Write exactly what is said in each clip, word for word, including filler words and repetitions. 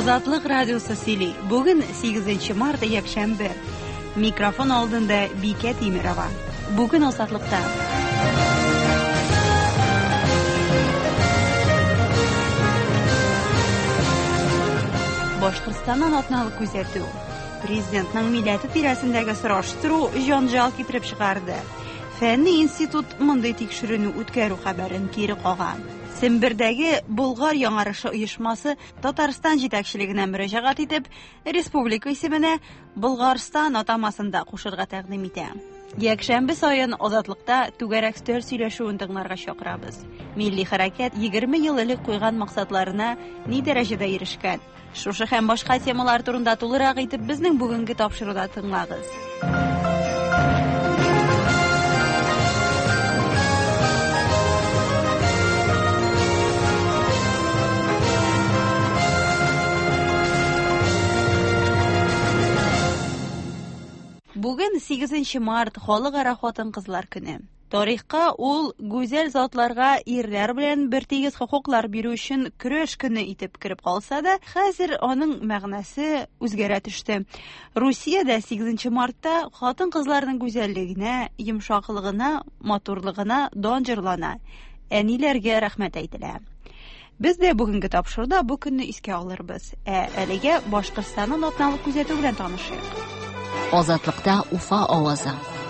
Азатлык радиосы сөйли. Бүген сигезенче март якшәмбе. Микрофон алдында Бикә Тимирова. Бүген Азатлыкта Башкортстаннан атналык күзәтү. Президентның милләте тирәсендәге сораштыру җанҗал китереп чыгарды. Фәнни институт мондый тикшерүне үткәрү хәбәрен кире каган. Сембердәге Болгар яңарышы оешмасы Татарстан җитәкчелегенә мөрәҗәгать итеп, республика исеменә Болгарстан атамасында кушырга тәкъдим итә. Якшәмбе саен Азатлыкта түгәрәк стөл сөйләшүен тыңларга чакырабыз. Милли хәрәкәт егерме ел элек куйган максатларына ни дәрәҗәдә ирешкән? Шушы һәм башка темалар турында тулырак итеп безнең бүгенге тапшыруда тыңлагыз. Бүген сигезенче март халыкара хатын-кызлар көне. Тарихка ул гүзәл затларга ирләр белән бертигез хокуклар бирү өчен көрәш көне итеп кирип калса да, хәзер аның мәгънәсе үзгәрә төште. Русиядә сигезенче мартта хатын-кызларның гүзәллегенә, йомшаклыгына, матурлыгына дан җырлана. Әниләргә рәхмәт әйтелә. Без дә бүгенге тапшыруда бу көнне искә алырбыз. Ә әлегә Башкортстанның атналык күзәтү белән танышыйк. Азатлыкта Уфа авазы.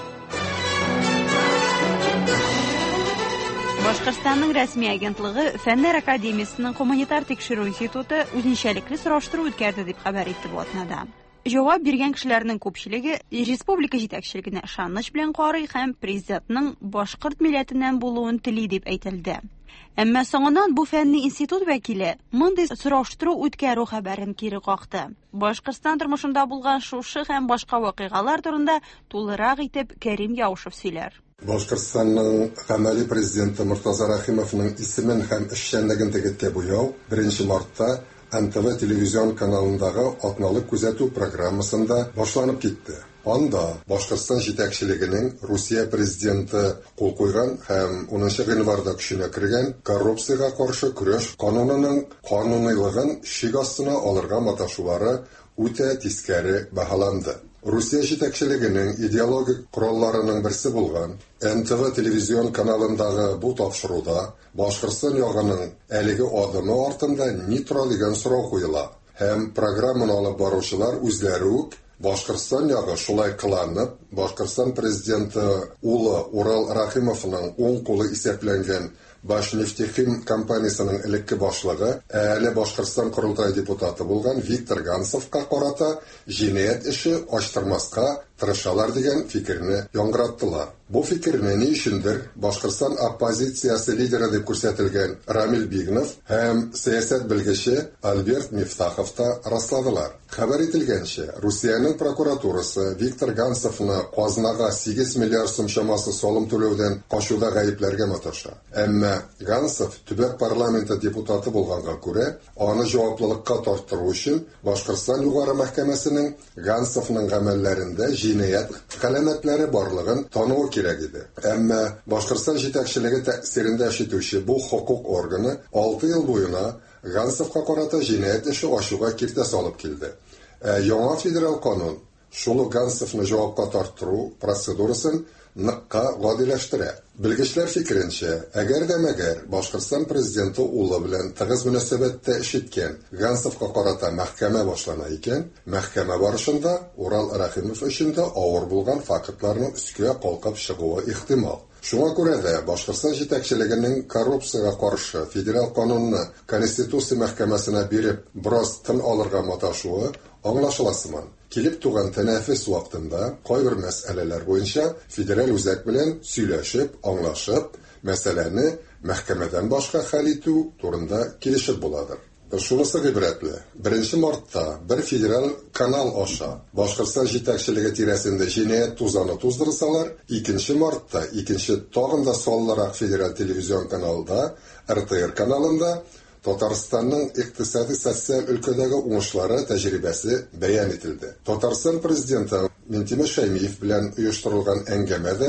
Башкортстанның рәсми агентлыгы Фәннәр академиясының гуманитар тикшерү институты үзенчәлекле сораштыру үткәрде дип хәбәр итте бу атнада. Җавап биргән кешеләрнең күпчелеге республика җитәкчелегенә ышаныч белән карый һәм президентның башкорт милләтеннән булуын тели дип әйтелде. Әмма соңыннан бу фәнни институт вәкиле мондый сораштыру үткәрү хәбәрен кире какты. Башкортстан тормышында булган шушы һәм башка вакыйгалар турында тулырак итеп Кәрим Яушев сөйләр. Башкортстанның гамәли президенты Муртаза Рахимовның исемен һәм эшчәнлеген тегеткә буяу беренче мартта Н Т В телевизион каналындагы атналык күзәтү программасында башланып китте. Анда Башкортстан җитәкчелегенең Русия президенты кул куйган һәм унынчы гыйнварда көченә кергән коррупциягә каршы көрәш канунының канунилыгын шик астына алырга маташулары үтә тискәре баһаланды. Русия җитәкчелегенең идеологик коралларының берсе булган Н Т В телевизион каналындагы бу тапшыруда Башкортстан ягының әлеге адымы артында нейтраль дигән сорау куела һәм программаны алып баручылар үзләре үк Башкортстан ягы шулай кыланып, Башкортстан президенты улы Урал Рахимовның уң кулы исәпләнгән Башнефтехим компаниясының элекке башлыгы, әле Башкортстан Корылтай депутаты булган Виктор Ганцевка карата җинаять эше ачтырмаска тырышалар дигән фикерне яңгыраттылар. Бу фикерне ни өчендер Башкортстан оппозициясе лидеры дип күрсәтелгән Рамил Бигнов һәм сәясәт белгече Альберт Мифтахов та расладылар. Хәбәр ителгәнчә, Русиянең прокуратурасы Виктор Ганцевны казнага сигез миллиард сум чамасы салым түләүдән качуда гаепләргә маташа. Әмма Ганцев төбәк парламенты депутаты булганга күрә, аны җаваплылыкка тартыру өчен Башкортстан югары мәхкәмәсенең Ганцевның гамәлләрендә җинаять галәмәтләре барлыгын тануы кирәк иде. Әмма Башкортстан җитәкчелеге тәэсирендә эшләтүче бу хокук органы алты ел буена Ганцевка карата җинаять эше ачуга киртә салып килде. Ә яңа федераль канун шул Ганцевны җавапка тартыру процедурасын ныкка гадиләштерә. Белгечләр фикеренчә, әгәр дә мәгәр Башкортстан президенты улы белән тыгыз мөнәсәбәттә эшиткән Ганцевка карата мәхкәмә башлана икән, мәхкәмә барышында Урал Рахимов өчен дә авыр булган фактларның өскә калкып чыгуы ихтимал. Шуңа күрә дә Башкортстан җитәкчелегенең коррупциягә каршы федераль канунны Конституция мәхкәмәсенә биреп, брос тын алырга маташуы аңлашыласыман. Килеп туган тәнәфес вакытында кайбер мәсьәләләр буенча федераль үзәк белән сөйләшеп, аңлашып, мәсьәләне мәхкәмәдән башка хәл итү турында килешеп буладыр. Шунысы гыйбрәтле. беренче мартта бер федераль канал аша Башкортстан җитәкчелеге тирәсендә җинаять тузаны туздырсалар, икенче мартта икенче тагын да саллырак федераль телевизион каналында Р Т Р каналында Татарстанның икътисади социаль өлкәдәге уңышлары тәҗрибәсе бәян ителде. Татарстан президенты Минтимер Шәймиев белән оештырылган әңгәмәдә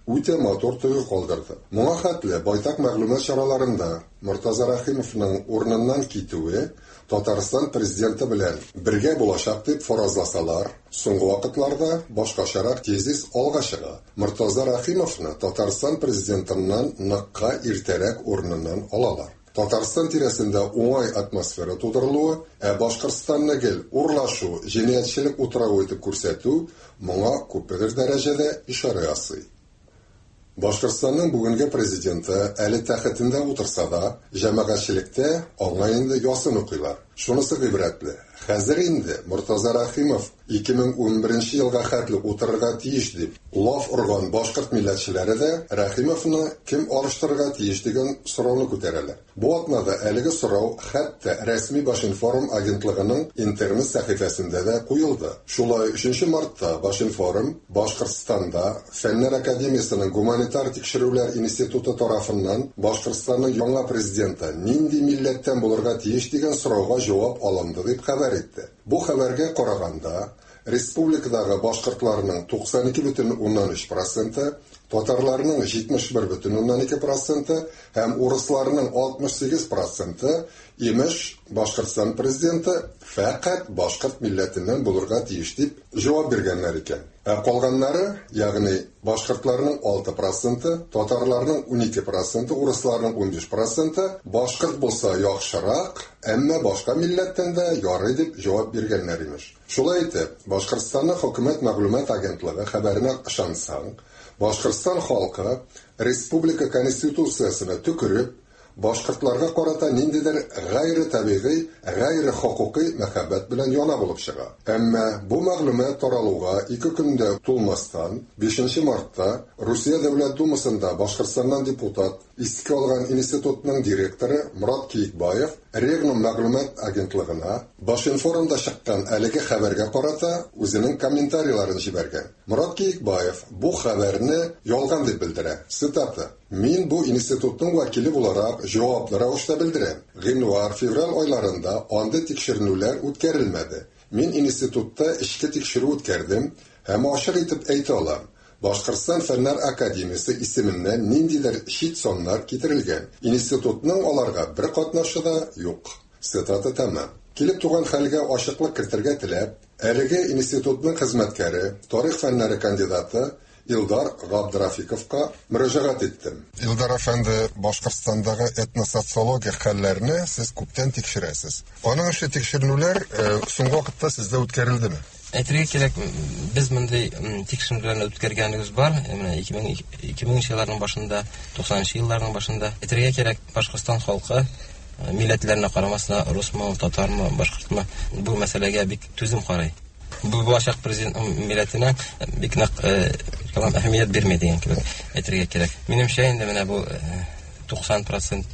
үтә матур тойгы калдырды. Моңа хәтле байтак мәгълүмат чараларында Мортаза Рахимовның урыныннан китүе Татарстан президенты белән бергә булачак дип фаразласалар, соңгы вакытларда башкачарак тезис алга чыга. Мортаза Рахимовны Татарстан президентыннан ныкка иртәрәк урыныннан алалар. Татарстан тирәсендә уңай атмосфера тудырылуы, ә Башкортстанны гел урлашу, җинаятьчелек утрауы итеп күрсәтү моңа күпер дәрәҗәдә ишара ясый. Башкортстанның бүгенге президенты әле тәхетендә утырса да, җәмәгатьчелектә аңа инде ясын укыйлар. Шунысы гыйбрәтле. Хәзер инде Мортаза Рахимов ике мең унберенче елга хәтле утырырга тиеш дип лаф урган башкорт милләтчеләре дә Рахимовны кем алыштырырга тиеш дигән сорауны күтәрәләр. Бу атнада әлеге сорау хәтта рәсми Башинформ агентлыгының интернет сәхифәсендә дә куелды. Шулай өченче мартта Башинформ Башкортстанда Фәннәр академиясының гуманитар тикшерүләр институты тарафыннан Башкортстанның яңа президенты нинди милләттән булырга тиеш дигән сорауга җавап алынды дип хәбәр итте. Бу хәбәргә караганда, республикадагы башкортларның туксан ике бөтен уннан өч проценты, татарларның җитмеш бер бөтен уннан ике проценты һәм урысларның алтмыш сигез проценты имеш Башкортстан президенты фәкать башкорт милләтеннән булырга тиеш дип җавап биргәннәр икән. Ә калганнары, ягъни башкортларның алты проценты, татарларның унике проценты, урысларның унбиш проценты башкорт булса яхшырак, әмма башка милләттән дә ярый дип җавап биргәннәр имеш. Шулай итеп, Башкортстанның хөкүмәт мәгълүмат агентлыгы хәбәренә ышансаң, Башкортстан халкы республика конституциясенә төкереп, башкортларга карата ниндидер гайры табигый, гайры хукукый мәхәббәт белән яна булып чыга. Әмма бу мәгълүмат таралуга ике көндә тулмастан, бишенче мартта Русия Дәүләт Думасында Башкортстаннан депутат, иске алган институтның директоры Мурат Киекбаев Регнум мәгълүмат агентлыгына Башинформда чыккан әлеге хәбәргә карата үзенең комментарийларын җибәргән. Мурат Киекбаев бу хәбәрне ялган дип белдерә. Цитата: "Мин бу институтның вәкиле буларак җаваплы рәвештә белдерәм. Гыйнвар-февраль айларында андый тикшеренүләр үткәрелмәде. Мин институтта эчке тикшерү үткәрдем һәм ачык итеп әйтә алам. Башкортстан Фәннәр академиясе исеменнән ниндидер чит соннар китерелгән. Институтның аларга бер катнашы да юк." Цитата тәмам. Килеп туган хәлгә ачыклык кертергә теләп, әлеге институтның хезмәткәре, тарих фәннәре кандидаты Илдар Габдрафиковка мөрәҗәгать иттем. Илдар әфәнде, Башкортстандагы этносоциология хәлләрне сез күптән тикшерәсез. Аның эше тикшерүләр соңгы вакытта сездә үткәрелдеме? Әйтергә кирәк, без мондый тикшерүләрне үткәргәнебез бар. Менә ике меңенче елларның башында, туксанынчы елларның башында. Әйтергә кирәк, Башкортстан халкы милләтләренә карамасына, русмы, татармы, башкортмы, бу мәсьәләгә бик түзем карый. Бу булачак президент милләтенә бик нык калам әһәмият бирмәй дигән кебек әйтергә кирәк. Минемчә инде менә бу туксан процент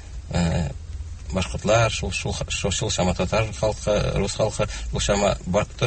башкортлар, шул шул шул шама татар халкы, рус халкы, бу шама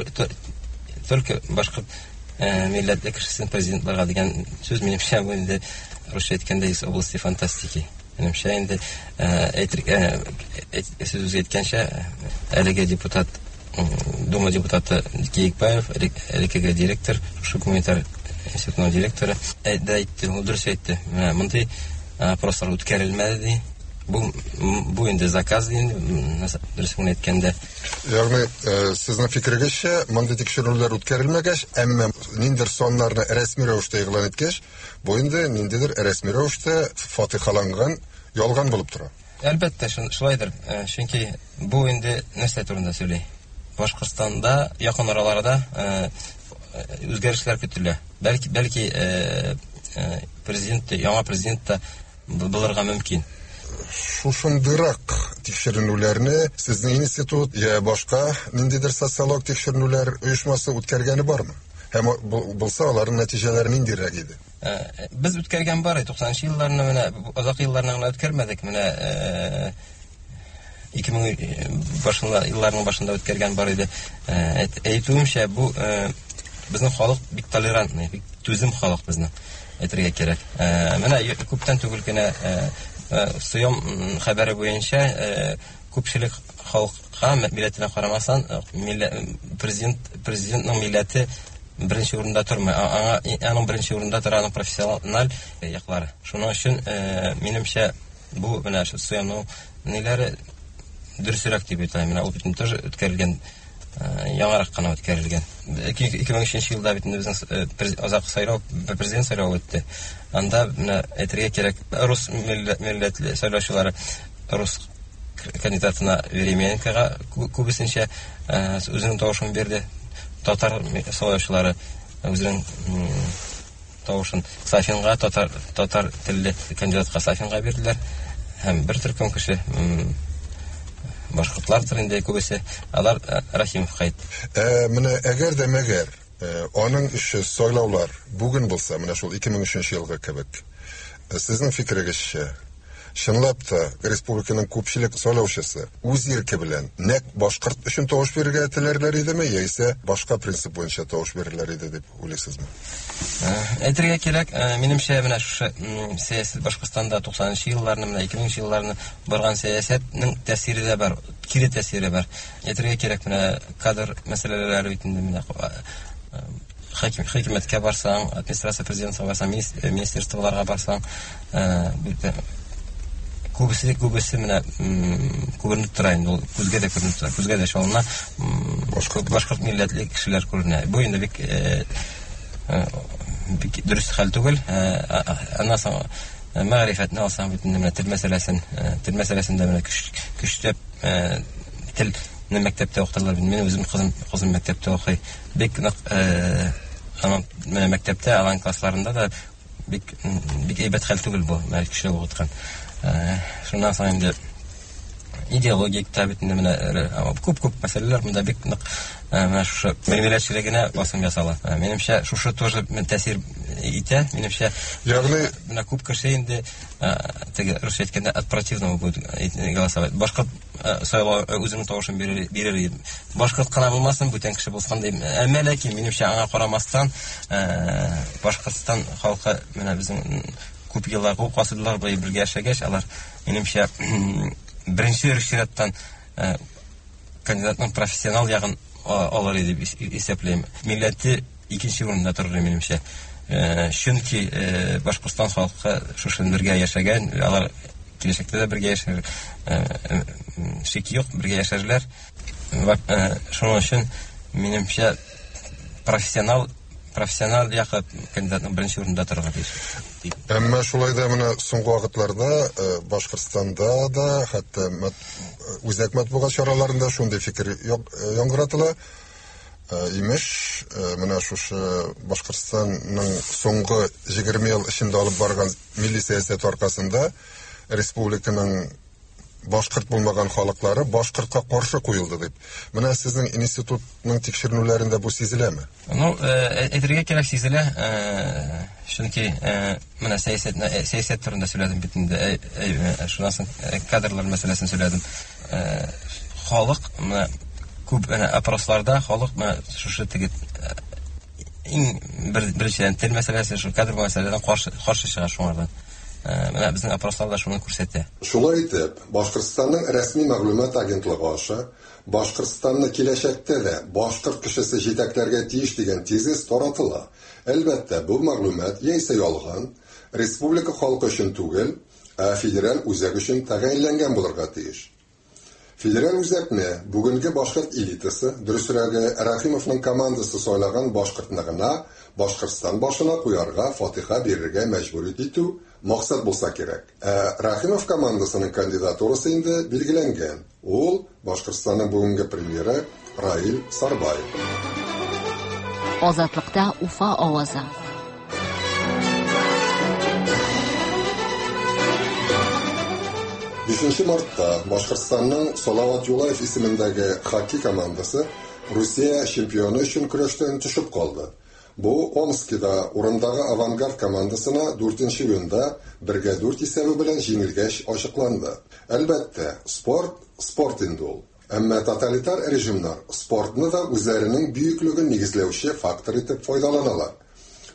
только башкорт милләтле кешесен президентларга дигән сүз минемчә бу инде русча әйткәндә из области фантастики. Минемчә инде әйтергә сүз әйткәнчә әлеге депутат, Дума депутаты Киекбаев, әлеге директор, шул гуманитар институтының директоры әйтте, ул дөрес әйтте. Менә мондый опрослар үткәрелмәде ди. Бу бу инде заказ ди, дөрес әйткәндә. Ягъни, сезнең фикергезчә, мондый тикшерүләр үткәрелмәгәч, әмма ниндидер соннарны рәсми рәвештә игълан иткәч, бу инде ниндидер рәсми рәвештә фатихаланган, ялган булып тора. Әлбәттә, шулайдыр. Чөнки бу инде нәрсә турында сөйли. Башкортстанда якын араларда үзгәрешләр көтелә. Бәлки бәлки президент, яңа президент булырга мөмкин. Шушындырак тикшеренүләрне сезнең институт я башка ниндидер социолог тикшеренүләр оешмасы үткәргәне бармы? Һәм булса аларның нәтиҗәләре ниндирәк иде? Без үткәргән бар, туксанынчы елларны менә озак елларны гына үткәрмәдек. Менә ике мең башында елларның башында үткәргән бар иде. Әйтүемчә, бу безнең халык бик толерантный, бик түзем халык безнең. Әйтергә кирәк. Менә күптән түгел генә Суем хәбәре буенча күпчелек халыкка милләтенә карамасан президент президентның милләте беренче урында тормый. Аңа аның беренче урында тора аның профессиональ яклары. Шуның өчен минемчә бу менә шу Суямның ниләре дөресрәк дип әйтәм. Менә ул бит тоже үткәрелгән, яңарак кына үткәрелгән. ике мең өченче елда бит безнең азак сайлау, президент сайлауы үтте. Анда менә әйтергә кирәк, рус милләтле сайлаучылары рус кандидатына Веременкага күбесенчә үзенең тавышын бирде. Татар сайлаучылары үзенең тавышын Сафинга, татар татар телле кандидатка Сафинга бирделәр. Һәм бер төркем кеше башкортлардыр инде күбесе, алар Рахимовка әйтте. Менә әгәр дә мәгәр аның эше сайлаулар бүген булса, менә шул ике мең өченче елга кебек, сезнең фикерегезчә, чынлап та республиканың күпчелек сайлаучысы үз ирке белән нәк башкорт өчен тавыш бирергә теләрләр идеме, яисә башка принцип буенча тавыш бирерләр иде дип уйлыйсызмы? Әйтергә кирәк, минемчә менә шушы сәясәт Башкортстанда туксанынчы елларны, менә ике меңенче елларны барган сәясәтнең тәэсире дә бар, кире тәэсире бар. Әйтергә кирәк, менә кадр мәсьәләләре битендә менә хакимияткә барсаң, администрация президентка барсаң, министрлыкларга барсаң, күбесе күбесе менә күренеп тора инде, ул күзгә дә күренеп тора, күзгә дә шалына башкорт милләтле кешеләр күренә. Бу инде бик бик дөрес хәл түгел. Аннан соң мәгърифәтне алсаң бит менә тел мәсьәләсен, тел мәсьәләсендә менә көчләп тел мәктәптә укыталар. Мин үзем кызым кызым мәктәптә укый. Бик нык аны менә мәктәптә алган классларында да бик бик әйбәт хәл түгел бу, менә көчләп укыткан. Шуннан соң инде идеология китабында менә күп-күп мәсьәләләр монда бик нык менә шушы милләтчелегенә басым ясала. Минемчә шушы тоже тәэсир итә. Минемчә ягъни менә күп кеше инде теге рус әйткәндә от противного будет голосовать. Башкорт сайлау үзенең тавышын бирер. Башкорт кына булмасын, бүтән кеше булсын дип. Әмма ләкин минемчә аңа карамастан Башкортстан халкы менә безнең күп еллар, күп гасырлар буе бергә яшәгәч, алар минемчә беренче рәттән кандидатның профессионал ягын алар дип исәпләйм. Милләте икенче урында торыр минемчә. Чөнки Башкортстан халкы шушын бергә яшәгән, алар киләчәктә дә бергә яшәр. Шик юк, бергә яшәрләр. Шуның өчен минемчә профессионал профессионал якы кандидатның беренче урында торырга тиеш. Әмма шулай да менә соңгы вакытларда Башкортстанда да, хәтта үзәк матбугат чараларында шундый фикер яңгыратыла. Имеш, менә шушы Башкортстанның соңгы егерме ел эчендә алып барган милли сәясәт аркасында республиканың башкорт булмаган халыклары башкортка каршы куелды дип. Менә сезнең институтның тикшерүләрендә бу сизеләме? Ну, әйтергә кирәк, сизелә. Чөнки менә сәясәт сәясәт турында сөйләдем бит инде. Шуннан соң кадрлар мәсьәләсен сөйләдем. Халык менә күп менә опросларда халык менә шушы теге иң беренче тел мәсьәләсе, шу кадр мәсьәләсенә каршы каршы чыга шуңардан. Менә безнең опросларда шуны күрсәтә. Шулай итеп, Башкортстанның рәсми мәгълүмат агентлыгы аша Башкортстанны киләчәктә дә башкорт кешесе җитәкләргә тиеш дигән тезис таратыла. Әлбәттә, бу мәгълүмат яисә ялган, республика халкы өчен түгел, ә федераль үзәк өчен тәгаенләнгән булырга тиеш. Федераль үзәкне бүгенге башкорт элитасы, дөресрәге Рахимовның командасы сайлаган башкортны гына Башкортстан башына куярга, фатиха бирергә мәҗбүр итү максат булса кирәк. Ә Рахимов командасының кандидатурасы инде билгеләнгән. Ул Башкортстанның бүгенге премьеры Раил Сарбаев. Азатлыкта Уфа авазы. бишенче мартта Башкортстанның Салават Юлаев исемендәге хоккей командасы Русия чемпионы өчен көрәштән төшеп калды. Бу Омскида урындагы Авангард командасына дүртенче уенда бергә дүрт исәбе белән җиңелгәч ачыкланды. Әлбәттә, спорт спорт инде ул. Әмма тоталитар режимнар спортны да үзләренең бөеклеген нигезләүче фактор итеп файдаланалар.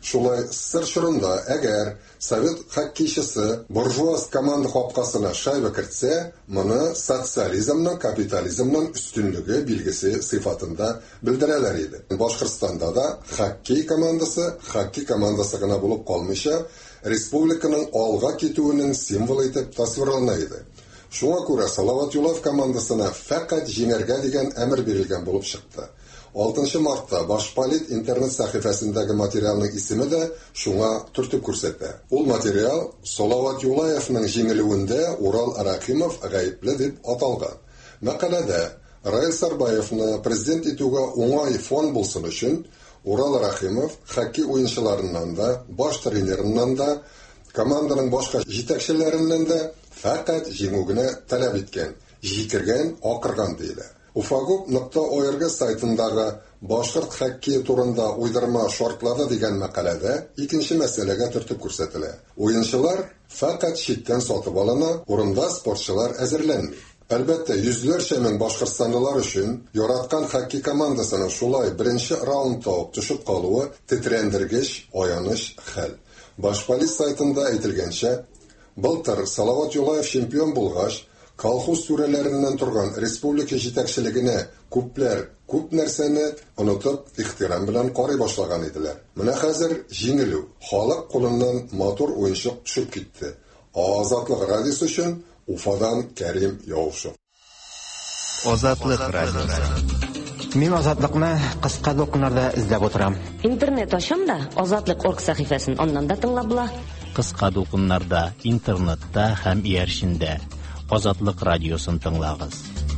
Шулай сыр чорында, әгәр совет хоккейчысы буржуаз команда капкасына шайба кертсә, моны социализмның капитализмның үстенлеге билгесе сыйфатында белдерәләр иде. Башкортстанда да хоккей командасы хоккей командасы гына булып калмыйча, республиканың алга китүенең символы итеп тасвирлана иде. Шуңа күрә Салават Юлаев командасына фақат җиңәргә дигән әмер бирелгән булып чыкты. алтынчы мартта Башполит интернет сәхифәсендәге материалның исеме дә шуңа төртеп күрсәтә. Ул материал Салават Юлаевның җиңелүендә Урал Рахимов гаепле дип аталган. Мәкаләдә Раил Сарбаевны президент итүгә уңай фон булсын өчен Урал Рахимов хоккей уенчыларыннан да, баш тренерыннан да, команданың башка җитәкчеләреннән дә фақат җиңүгенә таләп иткән, җикергән, акырган диелә. Уфагуп нокта орг сайтындагы башкорт хоккей турында уйдырма шартлады дигән мәкаләдә икенче мәсьәләгә төртеп күрсәтелә. Уенчылар фақат читтән сатып алына, урында спортчылар әзерләнми. Әлбәттә, йөзләрчә мең башкортстанлылар өчен яраткан хоккей командасының шулай беренче раундта ук төшеп калуы тетрәндергеч, аяныч хәл. Башполит сайтында әйтелгәнчә, былтыр Салават Юлаев чемпион булгач, колхоз түрәләреннән торган республика җитәкчелегенә күпләр күп нәрсәне онытып, ихтирам белән карый башлаган иделәр. Менә хәзер җиңелү, халык кулыннан матур уенчык төшеп китте. Азатлык радиосы өчен Уфадан Кәрим Яушев. Азатлык радиосы. Мин азатлыкны кыска докумнарда эзләп утырам. Интернет ачам да Азатлык точка орг сәхифәсен аннан да тыңлап була. Кыска докумнарда, интернетта һәм иярчендә Азатлык радиосын тыңлагыз.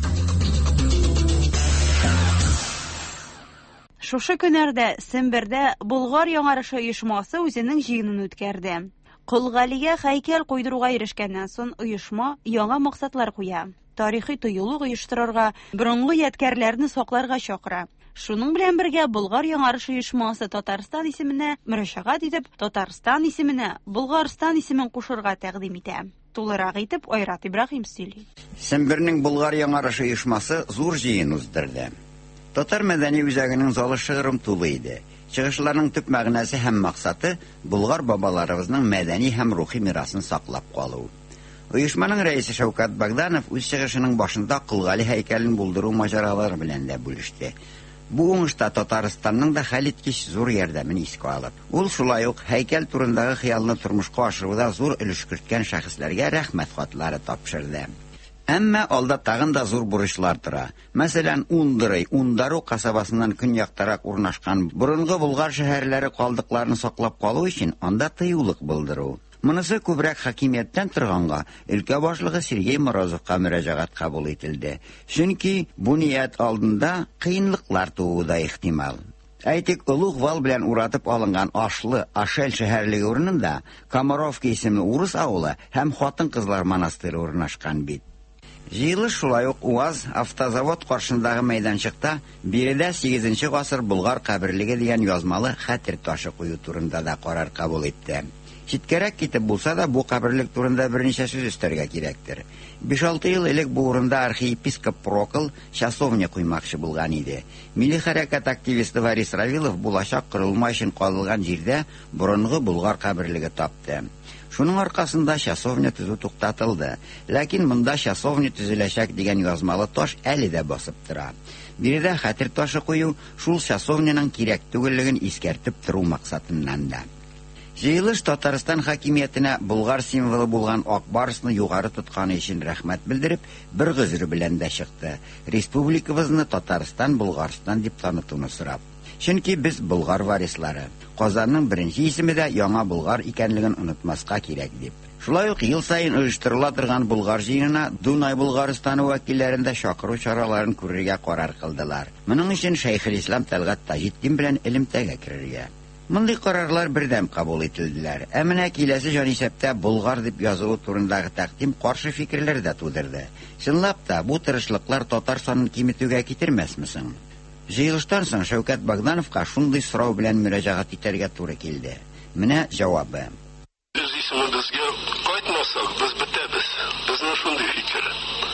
Шушы көннәрдә Сембердә Болгар яңарышы оешмасы үзенең җыенын үткәрде. Кулгалигә һәйкәл куйдыруга ирешкәннән соң оешма яңа максатлар куя. Тарихи тоелык оештырырга, борынгы ядкәрләрне сакларга чакыра. Шуның белән бергә Болгар яңарышы оешмасы Татарстан исеменә мөрәҗәгать итеп, Татарстан исеменә Булгарстан исемен кушырга тәкъдим итә. Тулырак итеп Айрат Ибраһим сөйли. Сембернең Болгар яңарышы оешмасы зур җыен уздырды. Татар мәдәни үзәгенең залы шыгрым тулы иде. Чыгышларның төп мәгънәсе һәм максаты Болгар бабаларыбызның мәдәни һәм рухи мирасын саклап калу. Оешманың рәисе Шәүкәт Богданов үз чыгышының башында Кулгали һәйкәлен булдыру маҗаралары белән дә бүлеште. Бу уңышта Татарстанның да хәлиткеч зур ярдәмен искә алып, ул шулай ук һәйкәл турындагы хыялны тормышка ашыруда зур өлеш керткән шәхесләргә рәхмәт хатлары тапшырды. Әмма алда тагын да зур бурычлар тора. Мәсәлән, Ундырый, Ундару касабасыннан көньяктарак урнашкан борынгы Болгар шәһәрләре калдыкларын саклап калу өчен анда тыюлык булдыру. Монысы күбрәк хакимияттән торганга, өлкә башлыгы Сергей Морозовка мөрәҗәгать кабул ителде. Чөнки бу ният алдында кыенлыклар тууы да ихтимал. Әйтик, Улуг вал белән уратып алынган Ашлы, Ашел шәһәрлеге урынында Комаровка исемле урыс авылы һәм хатын-кызлар монастыры урнашкан бит. Җыелыш шулай ук УАЗ автозавод каршындагы мәйданчыкта биредә сигезенче гасыр Болгар каберлеге дигән язмалы хәтер ташы кую турында да карар кабул итте. Читкәрәк китеп булса да, бу каберлек турында берничә сүз өстәргә кирәктер. биш-алты ел элек бу урында архиепископ Прокл часовня куймакчы булган иде. Милли хәрәкәт активисты Варис Равилов булачак кырылма өчен калган җирдә борынгы Болгар каберлеге тапты. Шуның аркасында часовня төзү туктатылды. Ләкин монда часовня төзеләчәк дигән язмалы таш әле дә басып тора. Биредә хәтер ташы кую шул часовняның кирәк түгеллеген искәртеп тору максатыннан да. Җыелыш Татарстан хакимиятенә Болгар символы булган ак барысны югары тотканы өчен рәхмәт белдереп, бер гызыр белән дә чыкты. Республикабызны Татарстан Булгарстан дип танытуны сорап. Чөнки без Болгар варислары. Казанның беренче исеме дә яңа Болгар икәнлеген онытмаска кирәк дип. Шулай ук ел сайын оештырыла торган Болгар җыенына Дунай Булгарстаны вәкилләрен дә чакыру чараларын күрергә карар кылдылар. Моның өчен Шәйхелислам Тәлгат Таҗетдин белән элемтәгә керергә. Мондый карарлар бердәм кабул ителделәр. Ә менә киләсе җанисәптә Болгар дип язылу турындагы тәкъдим каршы фикерләр дә тудырды. Чынлап та, бу тырышлыклар татар санын киметүгә китермәсме соң? Җыелыштан соң Шәүкәт Богдановка шундый сорау белән мөрәҗәгать итәргә туры килде. Менә җавабы. Үз исемебезгә кайтмасак, без бетәбез. Безнең шундый фикер.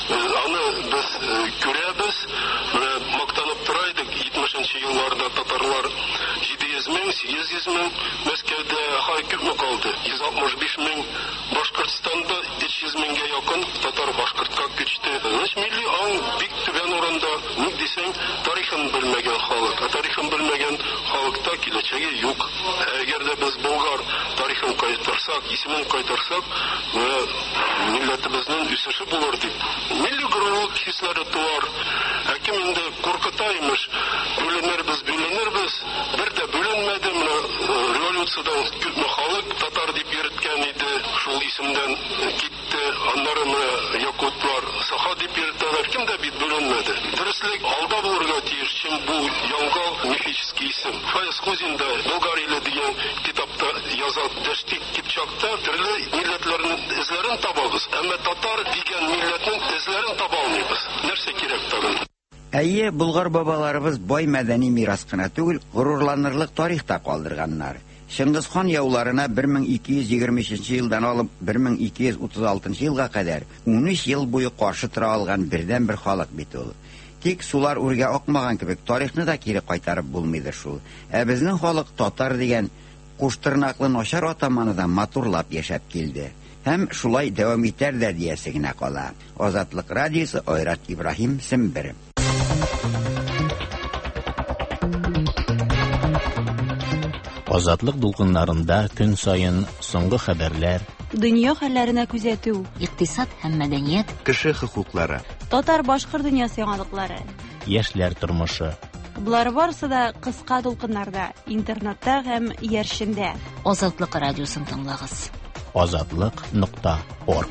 Аны без күрәбез. Менә мактанып тора идек, җитмешенче елларда татарлар җиде йөз мең мең, сигез йөз мең, Мәскәүдә хай күпме калды? йөз алтмыш биш мең, Башкортстанда өч йөз меңгә якын татар башкортка күчте. Значит, милли аң бик түбән урында, ник дисәң, тарихын белмәгән халык. Тарихын белмәгән халыкта киләчәге юк. Әгәр дә без Болгар тарихын кайтарсак, исемен кайтарсак, милләтебезнең үсеше булыр дип. Милли горурлык хисләре туар. Әкем инде куркытаймыш. Бүленербез, бүленербез. Бер дә бүленмәде. Менә революциядән күпме халык татар дип йөрткән иде. Шул исемдән китте. Аннары менә якутлар саха дип йөртәләр. Кем дә бит бүленмәде. Дөрестлек алда булырга тиеш. Чим бу яңгал мифический исем. Фаяз Кузин да Болгар иле дигән китапта яза. Дәштик Кипчакта төрле милләтләрнең эзләрен табабыз. Әмма татар дигән милләтнең эзләрен таба алмыйбыз. Нәрсә кирәк тагын? Әйе, Болгар бабаларыбыз бай мәдәни мирас кына түгел, горурланырлык тарихта калдырганнар. Шыңгыз хан яуларына бер мең ике йөз егерме өченче елдан алып бер мең ике йөз утыз алтынчы елга кадәр ун өч ел буе каршы тора алган бердән бер халык бит ул. Тик сулар үргә акмаган кебек тарихны да кире кайтарып булмыйдыр шул. Ә безнең халык татар дигән куштырнаклы начар атаманы да матурлап яшәп килде. Һәм шулай дәвам итәр дә диясе генә кала. Азатлык радиосы, Айрат Ибраһим, Сембер. Азатлык дулкыннарында көн сайын соңгы хәбәрләр, дөнья хәлләренә күзәтү, икътисад һәм мәдәният, кеше хокуклары, татар-башкорт дөньясы яңалыклары, яшьләр тормышы. Булар барысы да кыска дулкыннарда, интернетта һәм ияршендә. Азатлык радиосын тыңлагыз. азатлык нокта орг.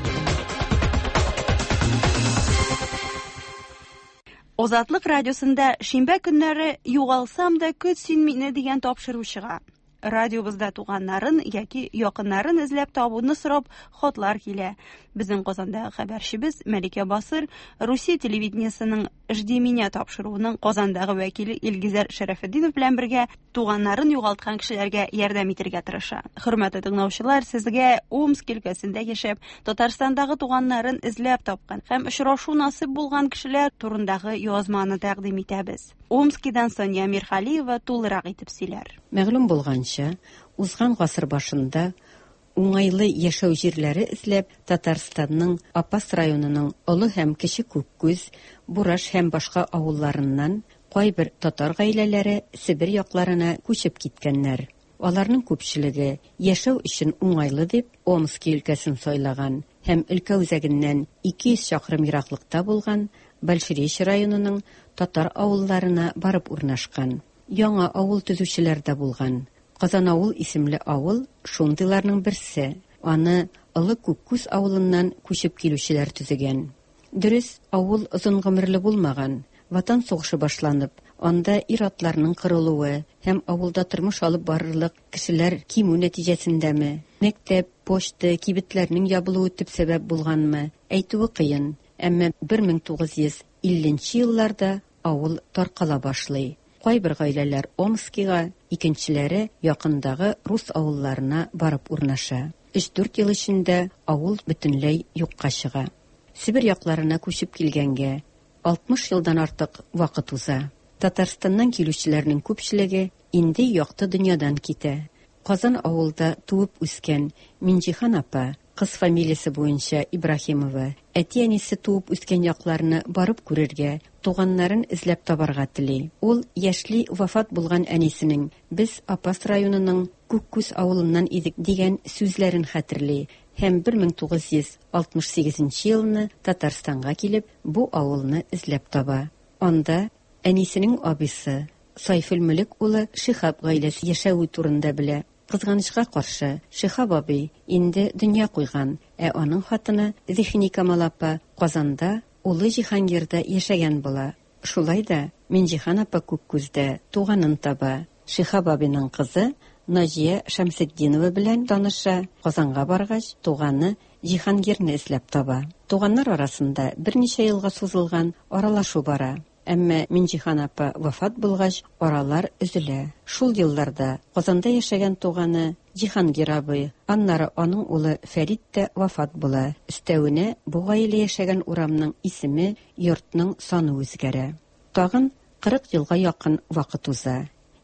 Азатлык радиосында шимбә көннәре югалсам да көт син мине дигән тапшыру чыга. Радиобызда туганнарын яки якыннарын эзләп табуны сорап хатлар килә. Безнең Казандагы хәбәрчебез Мәликә Басыр Русия телевидениесының «Жди меня» тапшыруының Казандагы вәкиле Илгизәр Шәрәфетдинов белән бергә туганнарын югалткан кешеләргә ярдәм итәргә тырыша. Хөрмәтле тыңлаучылар, сезгә Омск өлкәсендә яшәп, Татарстандагы туганнарын эзләп тапкан һәм очрашу насыйп булган кешеләр турындагы язманы тәкъдим итәбез. Омскидан Соня Мирхалиева тулырак итеп сөйләр. Мәгълүм булганча, узган гасыр башында уңайлы яшәү җирләре эзләп Татарстанның Апас районының Олы һәм Кече Күккүз, Бураш һәм башка авылларыннан кайбер татар гаиләләре Сибир якларына күчеп киткәннәр. Аларның күпчелеге яшәү өчен уңайлы дип Омск өлкәсен сайлаган һәм өлкә үзәгеннән ике йөз чакрым ераклыкта булган Большерещ районының татар авылларына барып урнашкан. Яңа авыл төзүчеләр дә булган. Казан авыл исемле авыл шундыйларның берсе. Аны Олы Күккүз авылыннан күчеп килүчеләр төзегән. Дөрес, авыл озын гомерле булмаган. Ватан сугышы башланып, анда ир-атларның кырылуы һәм авылда тормыш алып барырлык кешеләр кимү нәтиҗәсендәме, мәктәп, почта, кибетләрнең ябылуы төп сәбәп булганмы, әйтүе кыен. Әмма бер мең тугыз йөз илленче елларда авыл таркала башлый. Кайбер гаиләләр Омскига, икенчеләре якындагы рус авылларына барып урнаша. өч-дүрт ел эчендә авыл бөтенләй юкка чыга. Сибир якларына күчеп килгәнгә алтмыш елдан артык вакыт уза. Татарстаннан килүчеләрнең күпчелеге инде якты дөньядан китә. Казан авылда туып үскән Минҗихан апа, кыз фамилиясе буенча Ибраһимова, әти-әнисе туып үскән якларны барып күрергә, туганнарын эзләп табарга тели. Ул яшьли вафат булган әнисенең "Без Апас районының Күккүз авылыннан идек" дигән сүзләрен хәтерли һәм бер мең тугыз йөз алтмыш сигезенче елны Татарстанга килеп, бу авылны эзләп таба. Анда әнисенең абысы Сайфулмөлек улы Шихаб гаиләсе яшәү турында белә. Кызганычка каршы, Шихаб абый инде дөнья куйган, ә аның хатыны Зихни Камал апа Казанда, улы Җиһангирда яшәгән була. Шулай да Минҗихан апа Күккүздә туганын таба. Шихаб абыйның кызы Наҗия Шәмсетдинова белән таныша. Казанга баргач, туганы Җиһангирне эзләп таба. Туганнар арасында берничә елга сузылган аралашу бара. Әмма Минҗихан апа вафат булгач, аралар өзелә. Шул елларда Казанда яшәгән туганы Җиһангир абый, аннары аның улы Фәрит тә вафат була. Өстәвенә бу гаилә яшәгән урамның исеме, йортның саны үзгәрә. Тагын кырык елга якын вакыт уза.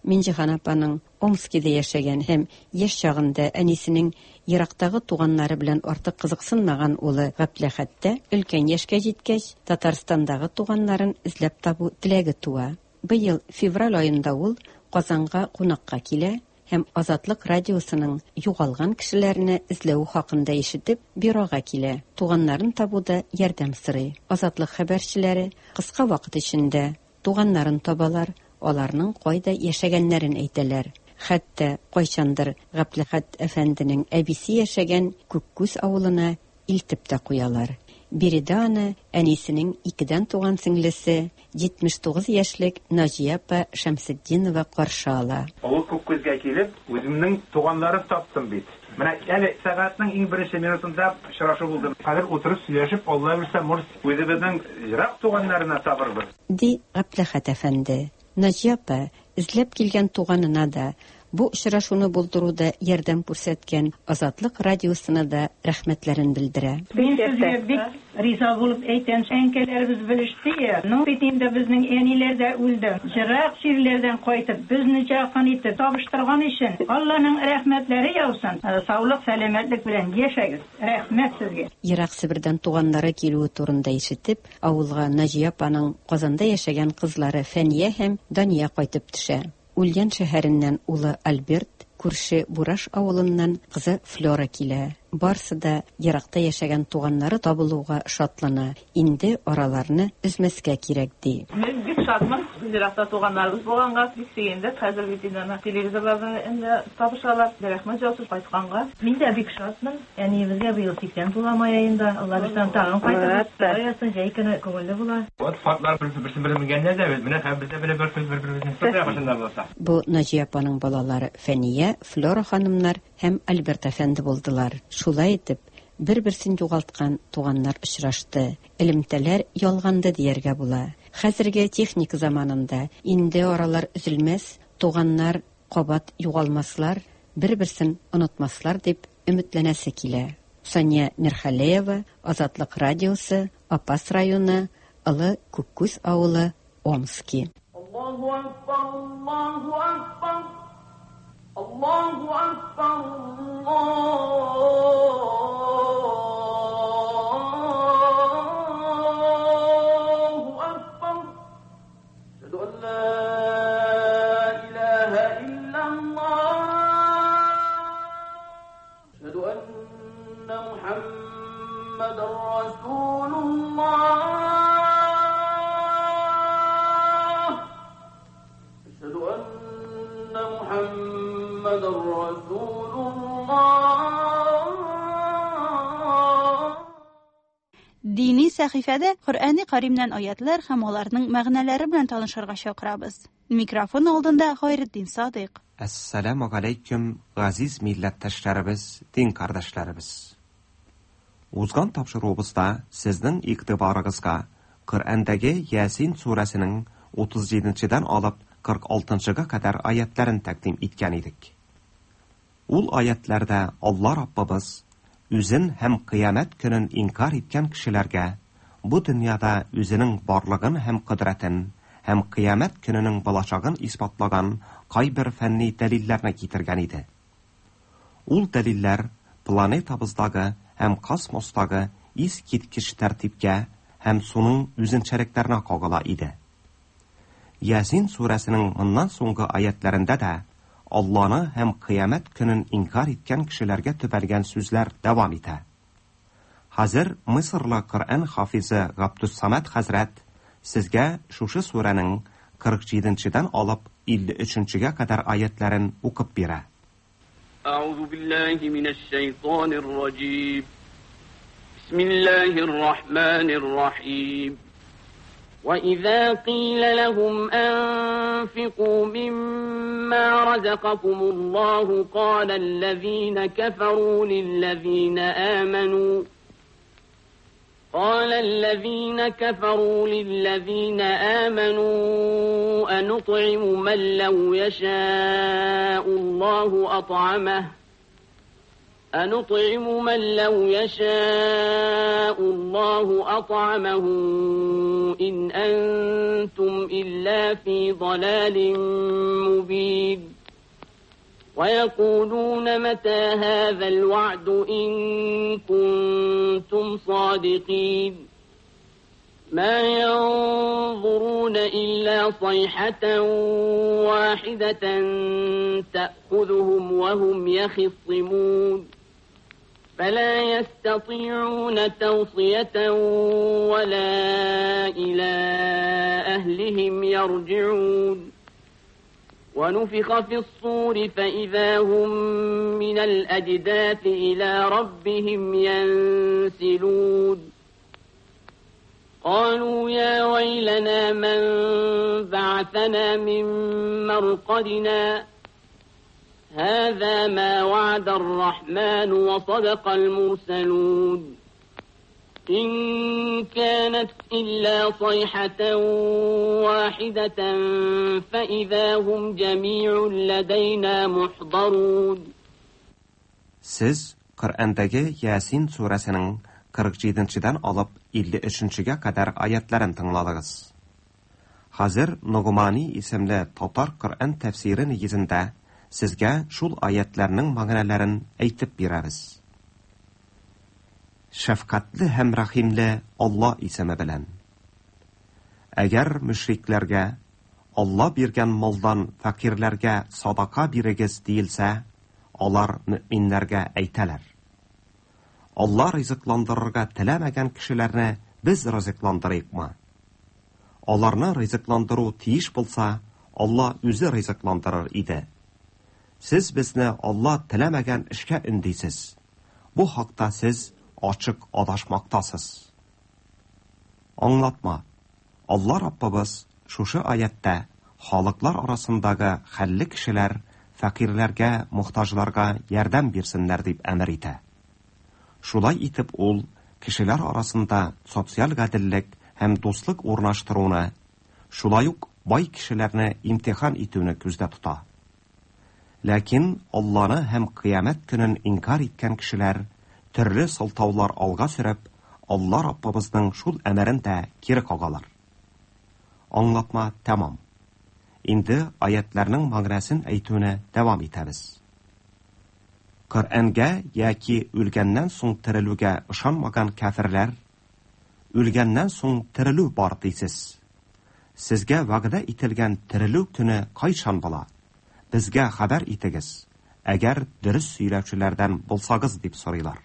Минҗихан апаның Омскида яшәгән һәм яшь чагында әнисенең ерактагы туганнары белән артык кызыксынмаган улы Гапләхәттә өлкән яшькә җиткәч, Татарстандагы туганнарын эзләп табу теләге туа. Быел февраль аенда ул Казанга кунакка килә һәм Азатлык радиосының югалган кешеләрне эзләү хакында ишетеп, бюрога килә. Туганнарын табуда ярдәм сорый. Азатлык хәбәрчеләре кыска вакыт эчендә туганнарын табалар, аларның кайда яшәгәннәрен әйтәләр. Хәтта кайчандыр Гапләхәт әфәнденең әбисе яшәгән Күккүз авылына илтеп тә куялар. Биредә аны әнисенең икедән туган сеңлесе, җитмеш тугыз яшьлек Наҗия апа Шәмсетдинова каршы ала. Ул Күккүзгә килеп, үземнең туганнарын таптым бит. Менә әле сәгатьнең иң беренче минутында очрашу булды. Хәзер утырып сөйләшеп, Алла белсә, мурс үзебезнең ерак туганнарына табырбыз. Ди Гапләхәт әфәнде. Наҗия апа эзләп килгән туганына да, бу очрашуны булдыруда ярдәм күрсәткән Азатлык радиосына да рәхмәтләрен белдерә. Мин сезгә бик риза булып әйтәм, әнкәләребез белеште. Ну, бит инде безнең әниләр дә үлде. Җырак җирләрдән кайтып, безне җакын итеп табыштырган өчен Алланың рәхмәтләре яусын. Саулык, сәламәтлек белән яшәгез. Рәхмәт сезгә. Ерак Себердән туганнары килүе турында ишетеп, авылга Наҗия апаның Казанда яшәгән кызлары Фәния һәм Дания кайтып төшә. Ульян шәһәреннән улы Альберт, күрше Бураш авылыннан кызы Флора килә. Барсы да еракта яшәгән туганнары табылуга шатлана. Инде араларны үзмәскә кирәк ди. Мен бик шатмын. Еракта туганнарыбыз булганга бик сөендек. Хәзер бит инде телевизорларда инде табышалар. Рәхмәт җавап кайтканга. Мин дә бик шатмын. Яни безгә быел сиксән туламая инде. Алла бездән тагын кайтып, аясын җәйкене күңелле була. Вот фатлар берсе белмәгәндә дә менә һәм бездә белә бер сүз бер-беребезне сорая башында булса. Бу Наҗия апаның балалары Фәния, Флора ханымнар һәм Альберт әфәнде булдылар. Шулай итеп, бер-берсен югалткан туганнар очрашты. Элемтәләр ялганды дияргә була. Хәзерге техника заманында инде аралар үзелмәс, туганнар кабат югалмаслар, бер-берсен онытмаслар дип өметләнәсе килә. Сания Мирхалеева, Азатлык радиосы, Апас районы, Ылы Күккүз авылы, Омски. Аллаһу акбар, Аллаһу акбар. Allahu Akbar, Allahu Akbar. Ashhadu an la ilaha illallah. Ashhadu anna Muhammadar Rasulullah. Ashhadu anna Muhammad Dini сәхифәдә Коръәни Каримнән аятлар һәм аларның мәгънәләре белән танышырга чакырабыз. Микрофон алдында Гайретдин Садыйк. Ассаламу алейкум, газиз милләттәшләребез, дин кардәшләребез. Узган тапшыруыбызда сезнең игътибарыгызга Коръәндәге Ясин сүрәсенең утыз җиденчедән алып кырык алтынчыга кадәр аятларын тәкъдим иткән идек. Ул аятларда Алла Раббыбыз үзен һәм кыямәт көнен инкар иткән кешеләргә бу дөньяда үзенең барлыгын һәм кудрәтен һәм кыямәт көненең булачагын исбатлаган кайбер фәнни дәлилләрне китергән иде. Ул дәлилләр планетабыздагы һәм космостагы искиткеч тәртипкә һәм суның үзенчәлекләренә кагыла иде. Ясин сүрәсенең моннан соңгы аятларында да Алланы һәм кыямәт көнен инкар иткән кешеләргә төбәлгән сүзләр дәвам итә. Хәзер Мисырлы Коръән хафизы Габдуссамад хәзрәт сезгә шушы сүрәнең кырык җиденчедән алып илле өченчегә кадәр аятларын укып бирә. Аузу биллаһи минәш шәйтанир раҗим. Бисмиллаһир рахманир рахим. وإذا قيل لهم أنفقوا مما رزقكم الله قال الذين كفروا للذين آمنوا قال الذين كفروا للذين آمنوا أنطعم من لو يشاء الله أطعمه أنطعم من لو يشاء الله أطعمه إن أنتم إلا في ضلال مبين ويقولون متى هذا الوعد إن كنتم صادقين ما ينظرون إلا صيحة واحدة تأخذهم وهم يخصمون فلا يستطيعون توصية ولا إلى أهلهم يرجعون ونفخ في الصور فإذا هم من الأجداث إلى ربهم ينسلون قالوا يا ويلنا من بعثنا من مرقدنا هذا ما وعد الرحمن وصدق المرسلون إن كانت إلا صيحة واحدة فإذا هم جميع لدينا محضرون. Siz Qur'ondagi Yasin surasining qirq yedinchidan olib ellik uchinchiga qadar oyatlarini tingladingiz. Hozir Nug'mani ismli Totar Qur'on tafsiri negizida sizga shul oyatlarning ma'nolarini aytib beramiz. Shafqatli ham rahimli Alloh ismi bilan. Agar mushriklarga Alloh bergan moldan faqirlarga sadaqa berigiz deyilsa, ular mu'minlarga aytalar: Alloh rizqlantirishga tilamagan kishilarni biz rizqlantirayikmi? Ularni rizqlantiruv tiyish bo'lsa, Alloh o'zi rizqlantirar edi. Siz bizni Alloh tilamagan ishga undaysiz. Bu haqda siz ochiq adashmoqdasiz. Anglatma. Alloh Rabbimiz shusha oyatda xalqlar orasındagi xalli kishilar faqirlarga, muhtojlarga yordam bersinlar deb amr etdi. Shulay etib ul kishilar orasida sotsial adillik ham do'stlik o'rnashtiruvni, shulay uq boy kishilarni imtihon etuvni ko'zda tuta. Lekin Allohni ham qiyomat kunini inkor etgan kishilar turli siltovlar olga surib, Alloh Rabbimizning shul amrinda kiri qolganlar. Anglatma tamam. Endi oyatlarning ma'nosini aytuvni davom etamiz. Qur'onga yoki o'lgandan so'ng tiriluvga ishonmagan kafirlar o'lgandan so'ng tiriluv bor deysiz. Sizga va'da etilgan tiriluv kuni qachon bo'ladi? Bizga xabar etigiz, agar durust so'ylovchilardan bo'lsangiz deb so'raylar.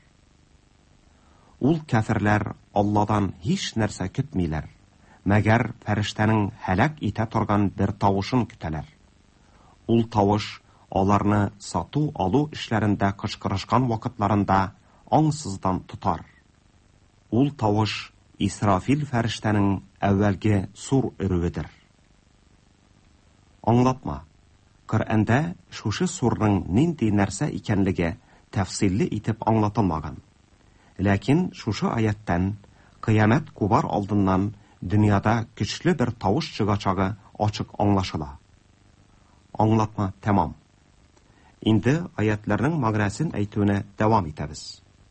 Ul kafirlar Allohdan hech narsa kutmaylar, magar farishtaning halak eta turgan bir tovushini kutalar. Ul tovush ularni sotuv oluv ishlarinda qishqirishgan vaqtlarida ongsizdan tutar. Ul tovush Israfil farishtaning avvalgi sur uruvidir. Anglatma. Qur'onda shusha surning nindi narsa ekanligi tafsilli etib anglatilmagan. Lekin shusha oyatdan qiyomat kubar oldindan dunyoda kuchli bir tovush chiqachog'i ochiq anglashila. Anglatma tamam. Endi oyatlarning ma'nosini aytuvni davom etamiz.